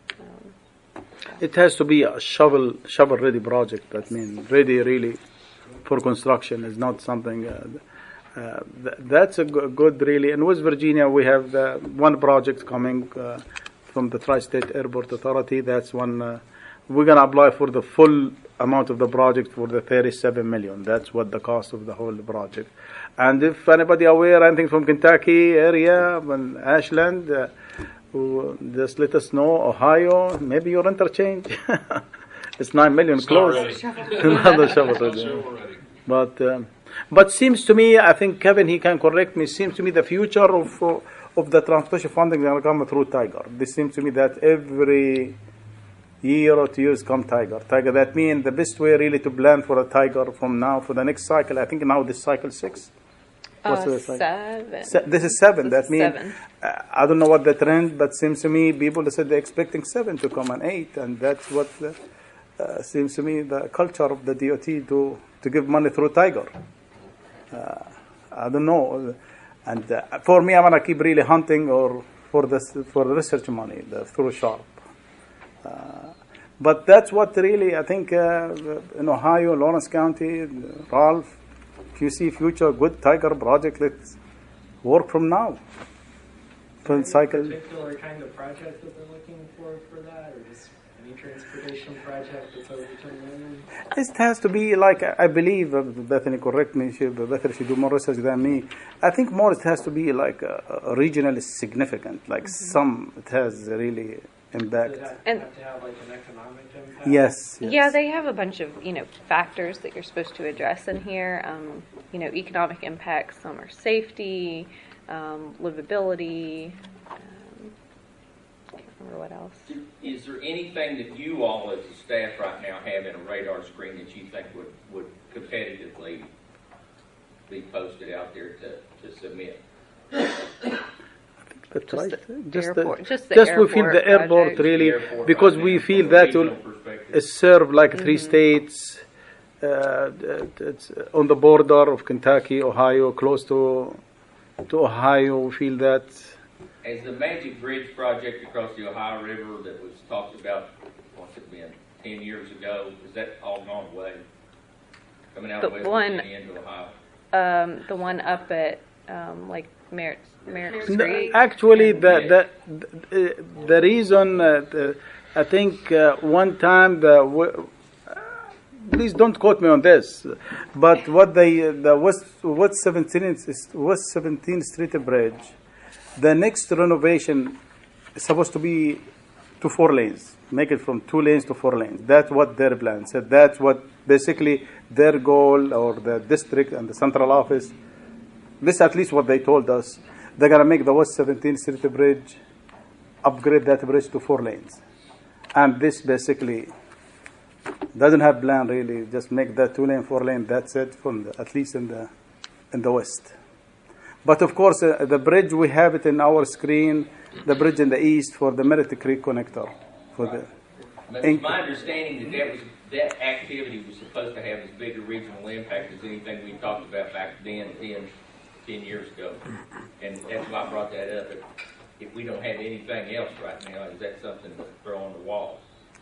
Um, It has to be a shovel, shovel-ready project. That means ready, really, for construction. Is not something. Uh, uh, th- that's a g- good, really. In West Virginia, we have uh, one project coming uh, from the Tri-State Airport Authority. That's one. Uh, we're gonna apply for the full amount of the project for the thirty-seven million. That's what the cost of the whole project. And if anybody aware anything from Kentucky area, and Ashland. Uh, who just let us know. Ohio, maybe your interchange. It's nine million It's close. not ready. Another shovel Not ready. shovel ready. But um, but seems to me, I think Kevin, he can correct me. Seems to me the future of uh, of the transportation funding is going to come through Tiger. This seems to me that every year or two years come Tiger. Tiger. That means the best way really to plan for a Tiger from now for the next cycle. I think now this cycle six. What's Uh, the cycle? seven. Se- this is seven. This that is means seven. uh, I don't know what the trend, but seems to me people said they're expecting seven to come and eight, and that's what the, uh, seems to me the culture of the D O T to to give money through Tiger. Uh, I don't know, and uh, for me, I'm gonna keep really hunting or for the for the research money the, through Sharp. Uh, but that's what really I think uh, in Ohio, Lawrence County, Ralph. If you see future good Tiger project, let's work from now. From cycle. Any particular kind of project that they're looking for for that, or just any transportation project that's over ten million? It has to be like I believe uh, Bethany. Correct me. She, Bethany should do more research than me. I think more it has to be like uh, regionally significant. Like mm-hmm. some it has really impact. Does it have, And- have to have like an economic impact? Yes, yes. Yeah, they have a bunch of, you know, factors that you're supposed to address in here. Um, you know, economic impacts. Some are safety, um, livability, um, remember what else. Is there anything that you all as a staff right now have in a radar screen that you think would, would competitively be posted out there to, to submit? That's right. the Just, airport- the, just the just we feel airport the airport project. really, The airport because right we now, feel from a that will regional perspective. uh, serve like three Mhm. states uh, it's on the border of Kentucky, Ohio, close to to Ohio. We feel that. As the Magic Bridge project across the Ohio River that was talked about, what's it been, ten years ago, is that all gone away? Coming out The of West one- Virginia into Ohio? Um, the one up at um, like Merritt, Merritt No, Street. actually, the the the, the reason uh, the, I think uh, one time the w- please don't quote me on this, but what they the West West seventeenth West seventeenth Street Bridge, the next renovation is supposed to be to four lanes, make it from two lanes to four lanes. That's what their plan said. That's what basically their goal, or the district and the central office. This at least what they told us. They're gonna make the West seventeenth Street Bridge, upgrade that bridge to four lanes, and this basically doesn't have plan really. Just make that two lane, four lane. That's it from the, at least in the in the west. But of course, uh, the bridge we have it in our screen. The bridge in the east for the Merritt Creek connector. For the But it's my understanding that that was that activity was supposed to have as big a regional impact as anything we talked about back then, ten, ten years ago, and that's why I brought that up. If, if we don't have anything else right now, is that something to throw on the wall?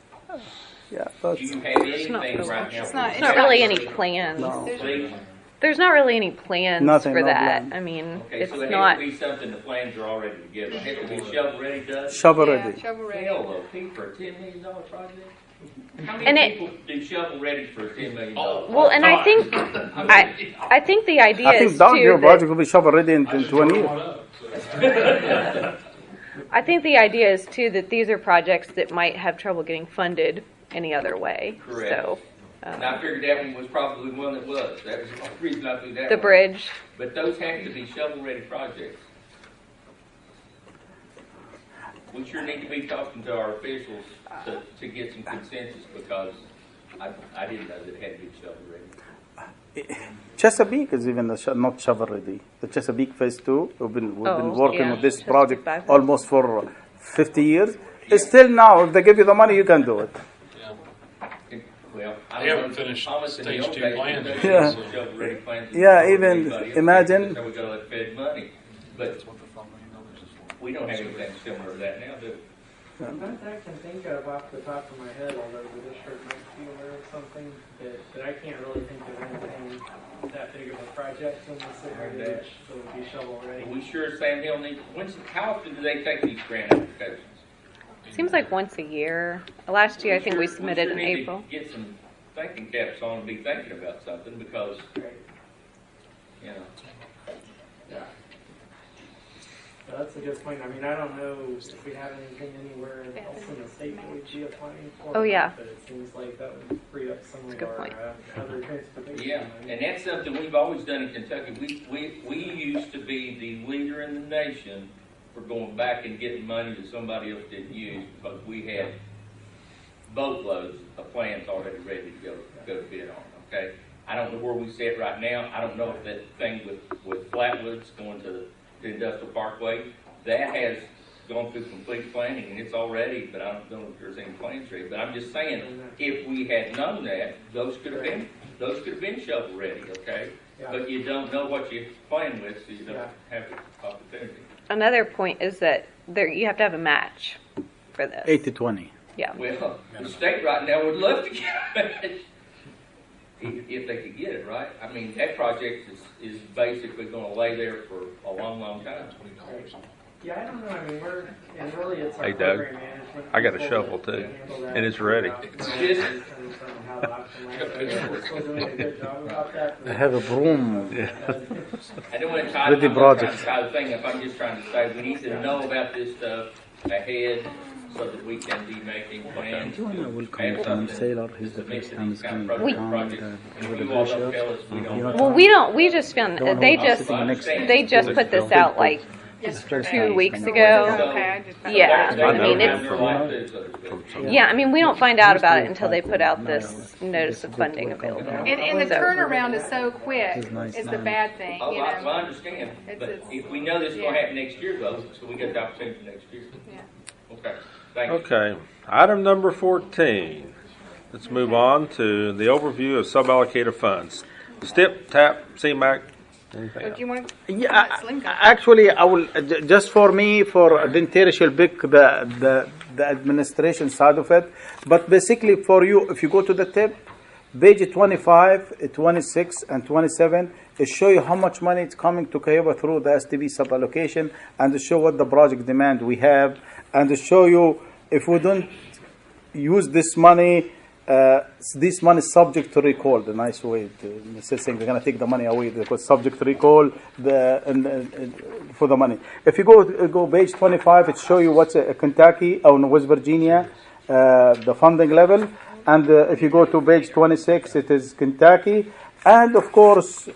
yeah, but Do you have anything not really- right now? it's for not- the it's not South really any Street? plans. No. See? There's not really any plans Nothing, for no that. plan. I mean, Okay, it's so it not. has to be something the plans are already together. It has to be shovel ready, does it? shovel Yeah, ready. shovel ready. Hell, though, Pete, for a ten million dollar project? How many And it- people do shovel ready for a ten million dollar? Well, and I think I I think the idea I think is down too your that- project will be shovel ready in, in twenty years. I think the idea is too that these are projects that might have trouble getting funded any other way. Correct. So um, And I figured that one was probably one that was. That was the reason I threw that the one. bridge. But those have to be shovel-ready projects. We sure need to be talking to our officials to, to get some consensus, because I, I didn't know that it had to be shovel-ready. Chesapeake is even the sh- not shovel ready. The Chesapeake Phase Two. We've been we've Oh, been working yeah. with this Chesapeake project bypass. almost for fifty years. Still now, if they give you the money, you can do it. Well, I They don't haven't know, finished almost in the stage old two days, plans they yet, did Yeah. some shovel-ready plans. Yeah, even Anybody else imagine- did, so we gotta let Fed money, but we don't have anything similar to that now, do we? Not that I can think of off the top of my head, although the district might be aware of something, that, that I can't really think of anything that big of a project in the city Heard that that. would be shovel ready. Are we sure Sam Hill needs, when's, how often do they take these grant applications? Seems like once a year. Last year I think we sure- submitted sure in need to April. Get some thinking caps on and be thinking about something, because, you know, Yeah. Well, that's a good point. I mean, I don't know if we have anything anywhere else in the state that we'd be applying for. Oh, yeah. But it seems like that would free up some of good our point. uh, other transportation. yeah, money. and that's something we've always done in Kentucky. We, we, we used to be the leader in the nation for going back and getting money that somebody else didn't use, because we had boatloads of plans already ready to go, go to bid on, okay? I don't know where we sit right now. I don't know if that thing with, with Flatwoods going to the the Industrial Parkway, that has gone through complete planning, and it's all ready, but I don't know if there's any plans ready. But I'm just saying, if we had known that, those could have been, those could have been shovel ready, okay? Yeah. But you don't know what you're playing with, so you don't Yeah. have the opportunity. Another point is that there you have to have a match for this. eighty twenty. Yeah. Well, the state right now would love to get a match, if, if they could get it, right? I mean, that project is, is basically gonna lay there for a long, long time. Yeah, I don't know. I mean, we're, and really it's our Hey, Doug, program management I got a people shovel, that too, handle that and it's ready. throughout the Just- in terms of how to optimize it. We're still doing a good job about that. I have a broom. I don't want to tie, Ready I'm not trying project. to tie the thing up. I'm just trying to say we need to know about this stuff ahead so that we can be making plans. Joanna will come Have from something Sailor. He's the to submit first to time these he's kind coming of to project- town projects. uh, And with you the all blue don't shirt. tell us we don't You know, know. Well, we don't. We just found The one they who was just sitting next to they just him. put this out like two weeks ago. Okay, I just found Yeah, out. I mean, They're it's, from- yeah, I mean, we don't find out about it until they put out this notice of funding available. And, and the So- turnaround is so quick, is the bad thing, Oh, you I, well, I know. understand, It's- but it's- if we know this is gonna yeah. happen next year though, so we get the opportunity for next year. Okay, thank you. Okay, item number fourteen. Let's move on to the overview of suballocated funds. STIP, TAP, C MAC, anything So else? do you want to? Yeah, actually, I will uh, j- just for me for didn't shall pick the, the the administration side of it, but basically for you, if you go to the tip, page twenty-five, twenty-six, and twenty-seven, it show you how much money is coming to Cayuga through the S T B sub-allocation, and to show what the project demand we have, and to show you if we don't use this money, uh, this money is subject to recall. The nice way to Mister saying they're going to take the money away because subject to recall the and, and, and for the money. If you go go page twenty-five, it show you what's uh, Kentucky or West Virginia, uh, the funding level, and uh, if you go to page twenty-six, it is Kentucky, and of course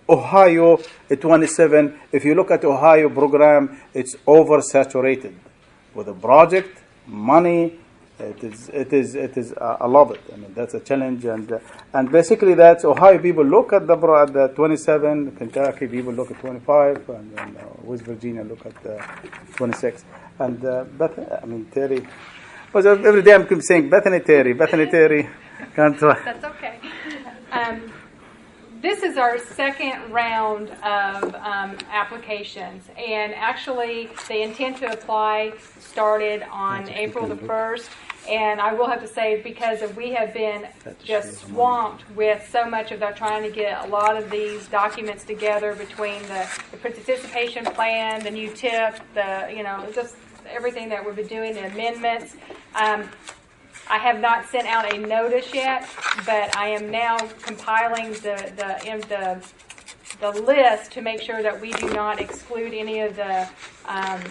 Ohio at twenty-seven. If you look at Ohio program, it's oversaturated with the project money. It is, it is, it is. Uh, I love it. I mean, that's a challenge, and uh, and basically that's Ohio people look at the bro- at the twenty-seven, Kentucky people look at twenty-five, and then uh, West Virginia look at uh, twenty-six. And uh, Beth, I mean Terry, was every day I'm keep saying Bethany Terry, Bethany Terry, can't try. That's okay. Um, this is our second round of um, applications, and actually the intent to apply started on April the first. And I will have to say, because of, we have been just swamped with so much of that, trying to get a lot of these documents together between the, the participation plan, the new tip, the, you know, just everything that we've been doing, the amendments. Um, I have not sent out a notice yet, but I am now compiling the the in the, the list to make sure that we do not exclude any of the um,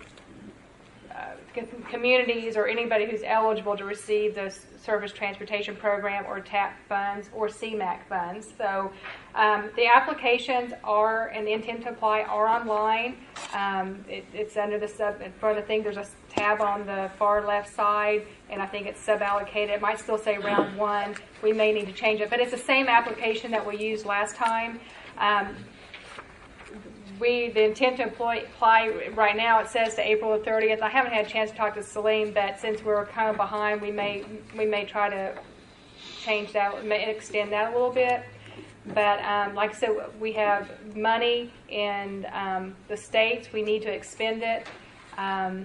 uh, communities or anybody who's eligible to receive the Service Transportation Program or TAP funds or C MAC funds. So um, the applications are, and the intent to apply are online. Um, it, it's under the sub, for the thing, there's a tab on the far left side, and I think it's sub-allocated. It might still say round one. We may need to change it, but it's the same application that we used last time. Um, we, the intent to employ, apply right now, it says to April the thirtieth. I haven't had a chance to talk to Celine, but since we're kind of behind, we may we may try to change that, may extend that a little bit. But um, like I said, we have money in um, the states. We need to expend it. Um,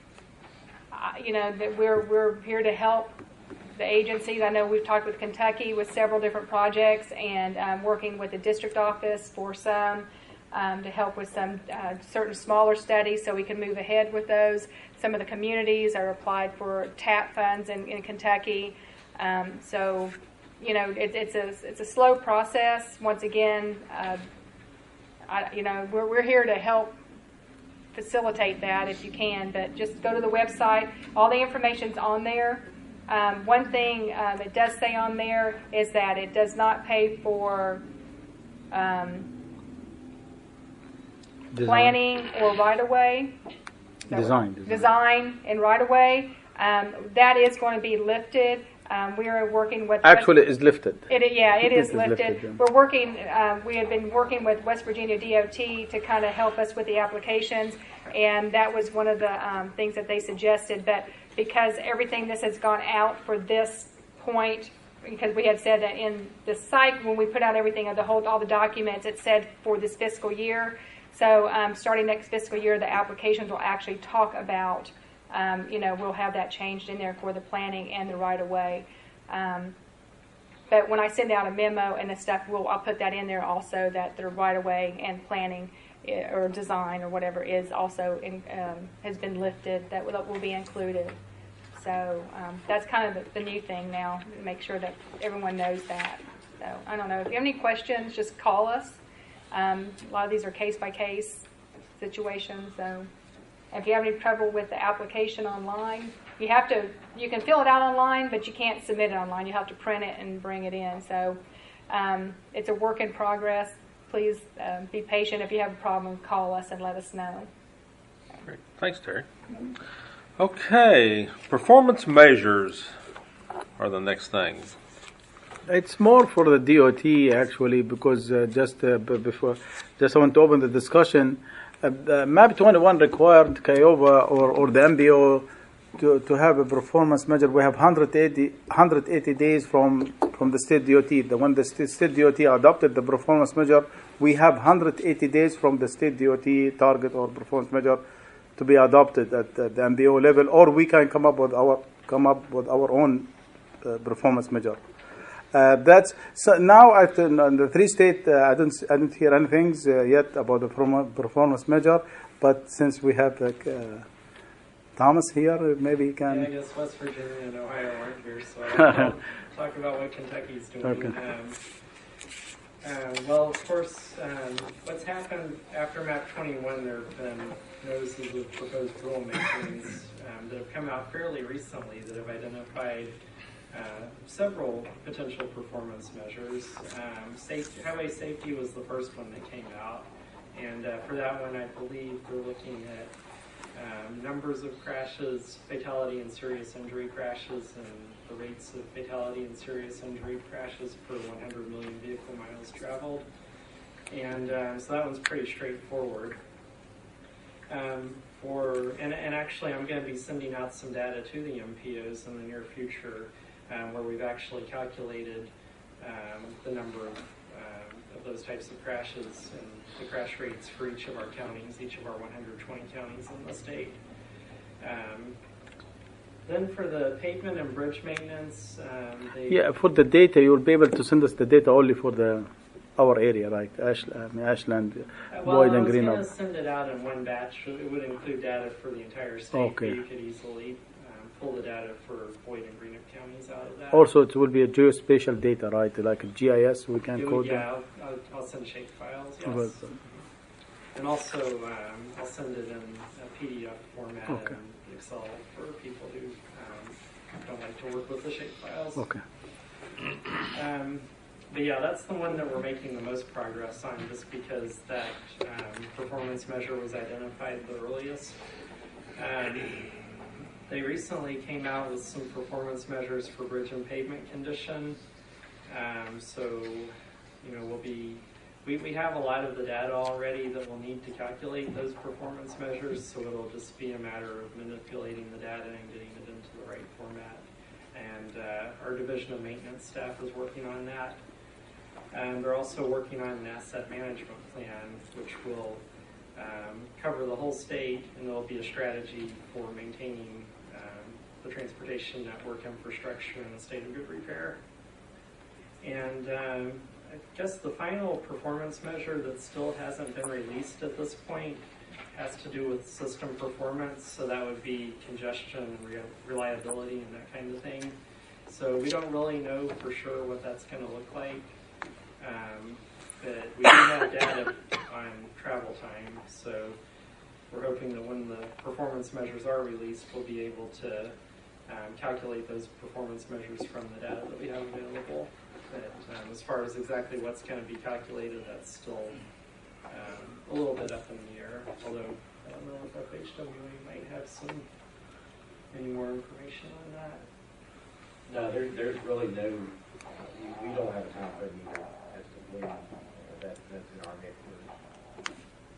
I, you know, that we're we're here to help the agencies. I know we've talked with Kentucky with several different projects, and um, working with the district office for some. Um, to help with some uh, certain smaller studies so we can move ahead with those. Some of the communities are applied for TAP funds in, in Kentucky. Um, so, you know, it, it's a it's a slow process. Once again, uh, I, you know, we're we're here to help facilitate that if you can. But just go to the website. All the information's on there. Um, one thing um, it does say on there is that it does not pay for Um, Design. planning or right-of-way. Design. Design and right-of-way. Um, that is going to be lifted. Um, we are working with... Actually, it's lifted. It, yeah, it is It is lifted. lifted, yeah. We're working, um, we have been working with West Virginia D O T to kind of help us with the applications, and that was one of the um, things that they suggested. But because everything this has gone out for this point, because we had said that in the site, when we put out everything, of the whole, all the documents, it said for this fiscal year. So um, starting next fiscal year, the applications will actually talk about, um, you know, we'll have that changed in there for the planning and the right-of-way. Um, but when I send out a memo and the stuff, we'll, I'll put that in there also, that the right-of-way and planning or design or whatever is also in, um, has been lifted, that will, that will be included. So um, that's kind of the, the new thing now, to make sure that everyone knows that. So I don't know. If you have any questions, just call us. Um, a lot of these are case-by-case situations. So if you have any trouble with the application online, you have to, you can fill it out online, but you can't submit it online. You have to print it and bring it in. So um, it's a work in progress. Please um, be patient. If you have a problem, call us and let us know. Great. Thanks, Terry. Okay, performance measures are the next thing. It's more for the D O T actually, because uh, just uh, b- before, just I want to open the discussion. Uh, the MAP twenty-one required Kiowa or, or the M B O to, to have a performance measure. We have one hundred eighty, one hundred eighty days from from the state D O T. The when the state, state D O T adopted the performance measure, we have one hundred eighty days from the state D O T target or performance measure to be adopted at the, the M B O level, or we can come up with our come up with our own uh, performance measure. Uh, that's so now at the, in the three state. Uh, I didn't I didn't hear anything uh, yet about the perform- performance measure. But since we have like, uh, Thomas here, maybe he can. Yeah, I guess West Virginia and Ohio aren't here, so I'll talk about what Kentucky's doing. Okay. Um, uh, well, of course, um, what's happened after MAP twenty-one, there have been notices of proposed rulemakings um, that have come out fairly recently that have identified Uh, several potential performance measures. Um, safety, highway safety was the first one that came out, and uh, for that one, I believe we're looking at um, numbers of crashes, fatality and serious injury crashes, and the rates of fatality and serious injury crashes per one hundred million vehicle miles traveled. And um, so that one's pretty straightforward. Um, for and, and actually, I'm going to be sending out some data to the M P Os in the near future. Um, where we've actually calculated um, the number of, um, of those types of crashes and the crash rates for each of our counties, each of our one hundred twenty counties in the state. Um, then for the pavement and bridge maintenance, um, they Yeah, for the data, you'll be able to send us the data only for the our area, right? Ash, I mean, Ashland, Uh, well, Boyd, I and was going Greenup. to send it out in one batch. It would include data for the entire state, Okay. but you could easily um, pull the data for Boyd and Greenup counties out of that. Also, it will be a geospatial data, right? Like a G I S, we can It would- code yeah, them. I'll, I'll, I'll send shape files, yes. Well, And also, um, I'll send it in a P D F format Okay. and Excel for people who um, don't like to work with the shape files. Okay. Um, but yeah, that's the one that we're making the most progress on, just because that um, performance measure was identified the earliest. Um, they recently came out with some performance measures for bridge and pavement condition. Um, so, you know, we'll be we, we have a lot of the data already that we'll need to calculate those performance measures. So it'll just be a matter of manipulating the data and getting it into the right format. And uh, our Division of Maintenance staff is working on that. And they're also working on an asset management plan, which will um, cover the whole state, and there'll be a strategy for maintaining um, the transportation network infrastructure in a state of good repair. And um, I guess the final performance measure that still hasn't been released at this point has to do with system performance, so that would be congestion and re- reliability and that kind of thing. So we don't really know for sure what that's going to look like. Um, but we do have data on travel time, so we're hoping that when the performance measures are released, we'll be able to um, calculate those performance measures from the data that we have available. But um, as far as exactly what's going to be calculated, that's still um, a little bit up in the air, although I don't know if F H W A might have some any more information on that. No, there, there's really no, we we don't have a time frame either as to when that, that's in our neighborhood.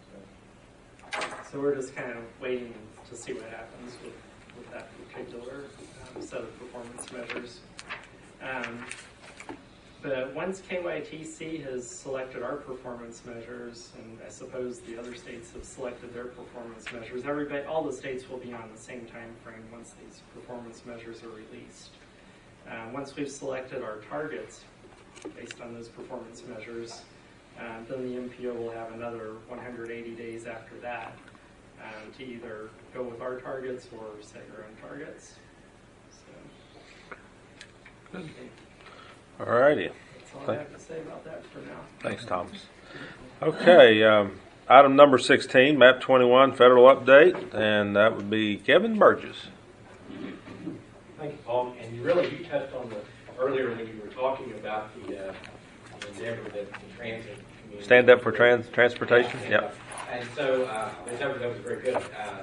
So we're just kind of waiting to see what happens with, with that particular um, set of performance measures. Um, but once K Y T C has selected our performance measures, and I suppose the other states have selected their performance measures, everybody, all the states will be on the same time frame once these performance measures are released. Uh, once we've selected our targets based on those performance measures, uh, then the M P O will have another one hundred eighty days after that um, to either go with our targets or set your own targets. So, Good. All righty. that's all I have to say about that for now. Thanks, Thomas. Okay, um, item number sixteen, MAP twenty-one federal update, and that would be Kevin Burgess. Thank you, Paul. And you really, you touched on the, earlier when you were talking about the uh, endeavor that the transit community. Stand up for trans transportation. Yeah, Yep. And so, uh, that was, that was very good. Uh,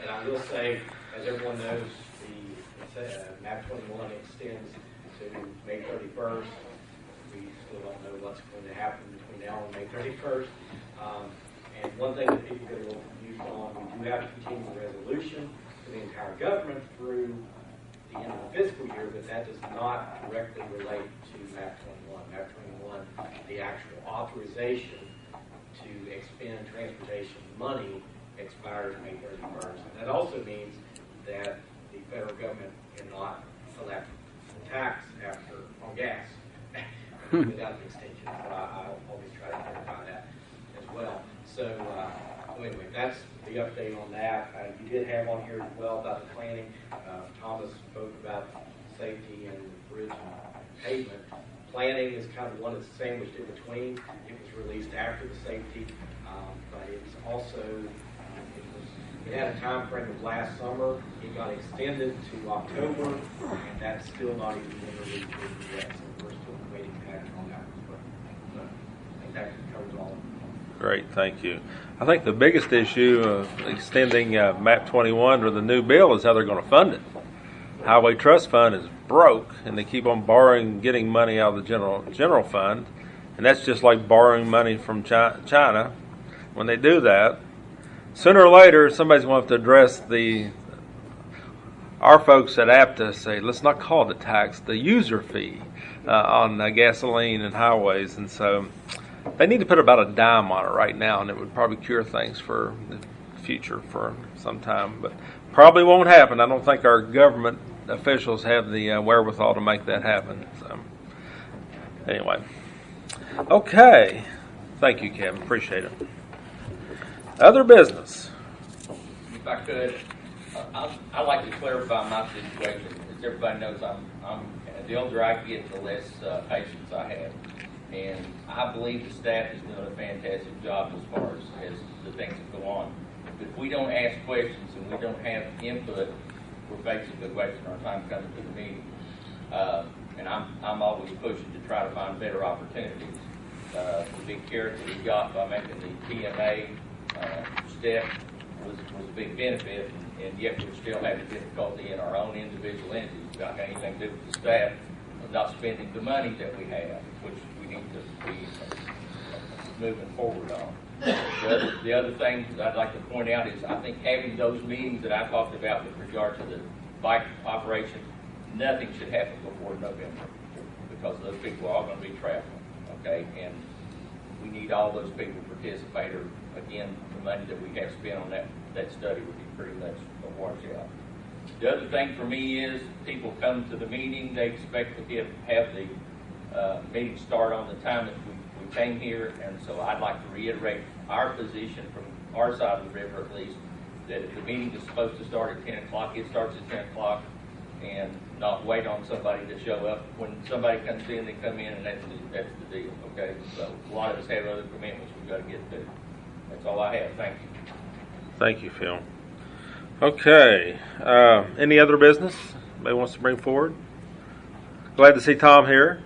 And I will say, as everyone knows, the uh, map twenty-one extends to May thirty-first. We still don't know what's going to happen between now and May thirty-first. Um, and one thing that people get a little confused on, we do have to continue the resolution for the entire government through the end of the fiscal year, but that does not directly relate to map twenty-one. map twenty-one, the actual authorization to expend transportation money expires May thirty-first. And that also means that the federal government cannot collect the tax after on gas without an extension. So I, I always try to clarify that as well. So uh, anyway, that's the update on that. Uh, you did have on here as well about the planning. Uh, Thomas spoke about safety and bridge and pavement. Planning is kind of one that's sandwiched in between. It was released after the safety, um, but it's also um, it was it had a time frame of last summer. It got extended to October, and that's still not even been released yet. So we're still waiting back on that as well. So I think that covers all of it. Great, thank you. I think the biggest issue of extending uh, map twenty-one or the new bill is how they're going to fund it. Highway Trust Fund is broke, and they keep on borrowing, getting money out of the general general fund, and that's just like borrowing money from Chi- China. When they do that, sooner or later, somebody's going to have to address the. Our folks at APTA say, let's not call it a tax, the user fee uh, on uh, gasoline and highways, and so they need to put about a dime on it right now, and it would probably cure things for the future for some time, but probably won't happen. I don't think our government officials have the uh, wherewithal to make that happen. So, anyway, okay. Thank you, Kevin. Appreciate it. Other business. If I could, uh, I'd like to clarify my situation. As everybody knows, I'm, I'm the older I get, the less uh, patience I have. And I believe the staff is doing a fantastic job as far as, as the things that go on. But if we don't ask questions and we don't have input, we're basically wasting our time coming to the meeting. Uh, and I'm, I'm always pushing to try to find better opportunities. Uh, the big carrot that we got by making the P M A uh, step was, was a big benefit, and, and yet we're still having difficulty in our own individual entities. It's not got anything to do with the staff of not spending the money that we have, which we need to be moving forward on. The other, the other thing that I'd like to point out is I think having those meetings that I talked about with regard to the bike operation, nothing should happen before November because those people are all going to be traveling, okay? And we need all those people to participate, or again, the money that we have spent on that, that study would be pretty much a washout. The other thing for me is people come to the meeting, they expect to get, have the uh, meeting start on the time that we came here, and so I'd like to reiterate our position from our side of the river, at least, that if the meeting is supposed to start at ten o'clock, it starts at ten o'clock, and not wait on somebody to show up. When somebody comes in, they come in, and that's the, that's the deal, okay? So a lot of us have other commitments we've got to get to. That's all I have. Thank you. Thank you, Phil. Okay. Uh, any other business anybody wants to bring forward? Glad to see Tom here.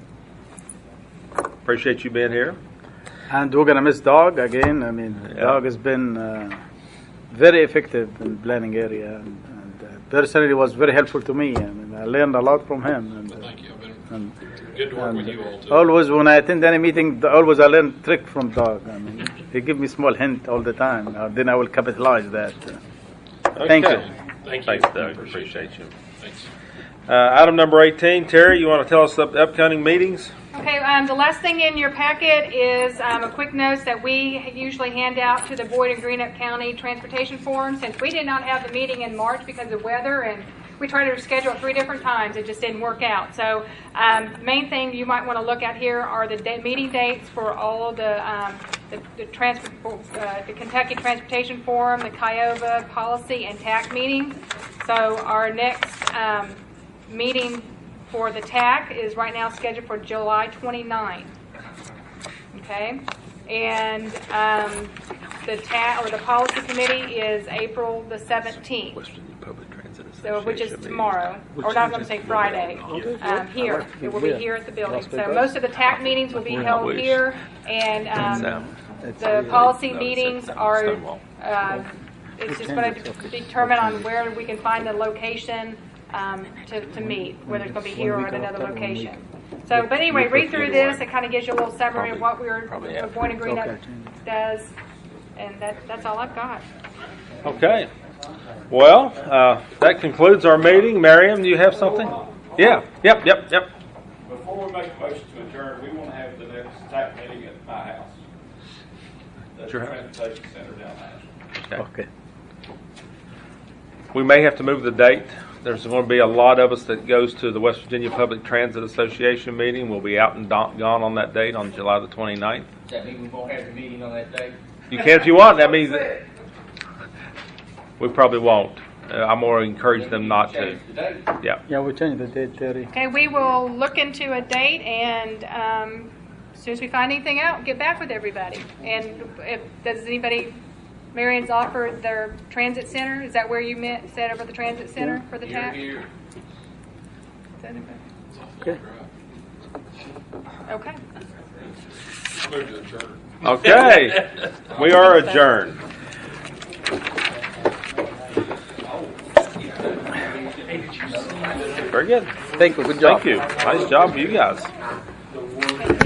Appreciate you being here. And we're going to miss Doug again. I mean, Yeah. Doug has been uh, very effective in planning area, and, and uh, personally was very helpful to me. I mean, I learned a lot from him. And, Well, thank you. I've been and, good to work and with you all, too. always when I attend any meeting, always I learn trick from Doug. I mean, he give me small hint all the time. Uh, then I will capitalize that. Uh, Thank Okay. you. Thank you. Thanks, Doug. Appreciate Appreciate you. Thanks. Uh, item number eighteen, Terry, you want to tell us the upcoming meetings? Okay, um, the last thing in your packet is um, a quick note that we usually hand out to the Boyd and Greenup County Transportation Forum. Since we did not have the meeting in March because of weather, and we tried to schedule it three different times, it just didn't work out. So um, the main thing you might want to look at here are the day- meeting dates for all of the um, the, the, trans- uh, the Kentucky Transportation Forum, the Kiowa Policy and T A C meetings. So our next um, meeting for the T A C is right now scheduled for July twenty-ninth. Okay, and um, the T A C or the Policy Committee is April the seventeenth. So, which is tomorrow, or not, I'm going to say Friday, um, here. It will be here at the building. So most of the T A C meetings will be held here, and um, the policy meetings are uh, it's just going to determine on where we can find the location um, to, to meet, whether it's going to be here or at another location. So, but anyway, read through this. It kind of gives you a little summary of what we were going to agree that does, and that, that's all I've got. Okay. Well, uh, that concludes our meeting. Miriam, do you have something? Yeah. Yep. Yep. Yep. Before we make a motion to adjourn, we want to have the next T A C meeting at my house. That's the Sure. transportation center down there. Okay. We may have to move the date. There's going to be a lot of us that goes to the West Virginia Public Transit Association meeting. We'll be out and don- gone on that date on July the twenty-ninth. Does that mean we won't have the meeting on that day? You can if you want. That means that we probably won't. Uh, I'm more encourage them not to. Yeah. Yeah, we changed the date, Terry. Okay, we will look into a date, and um, as soon as we find anything out, get back with everybody. And if does anybody, Marion's offered their transit center. Is that where you met? Said over the transit center for the T A C? Here, Is that anybody? Okay. Okay. move to adjourn. Okay. We are adjourned. Very good. Thank you. Good job. Thank you. Nice job, you guys.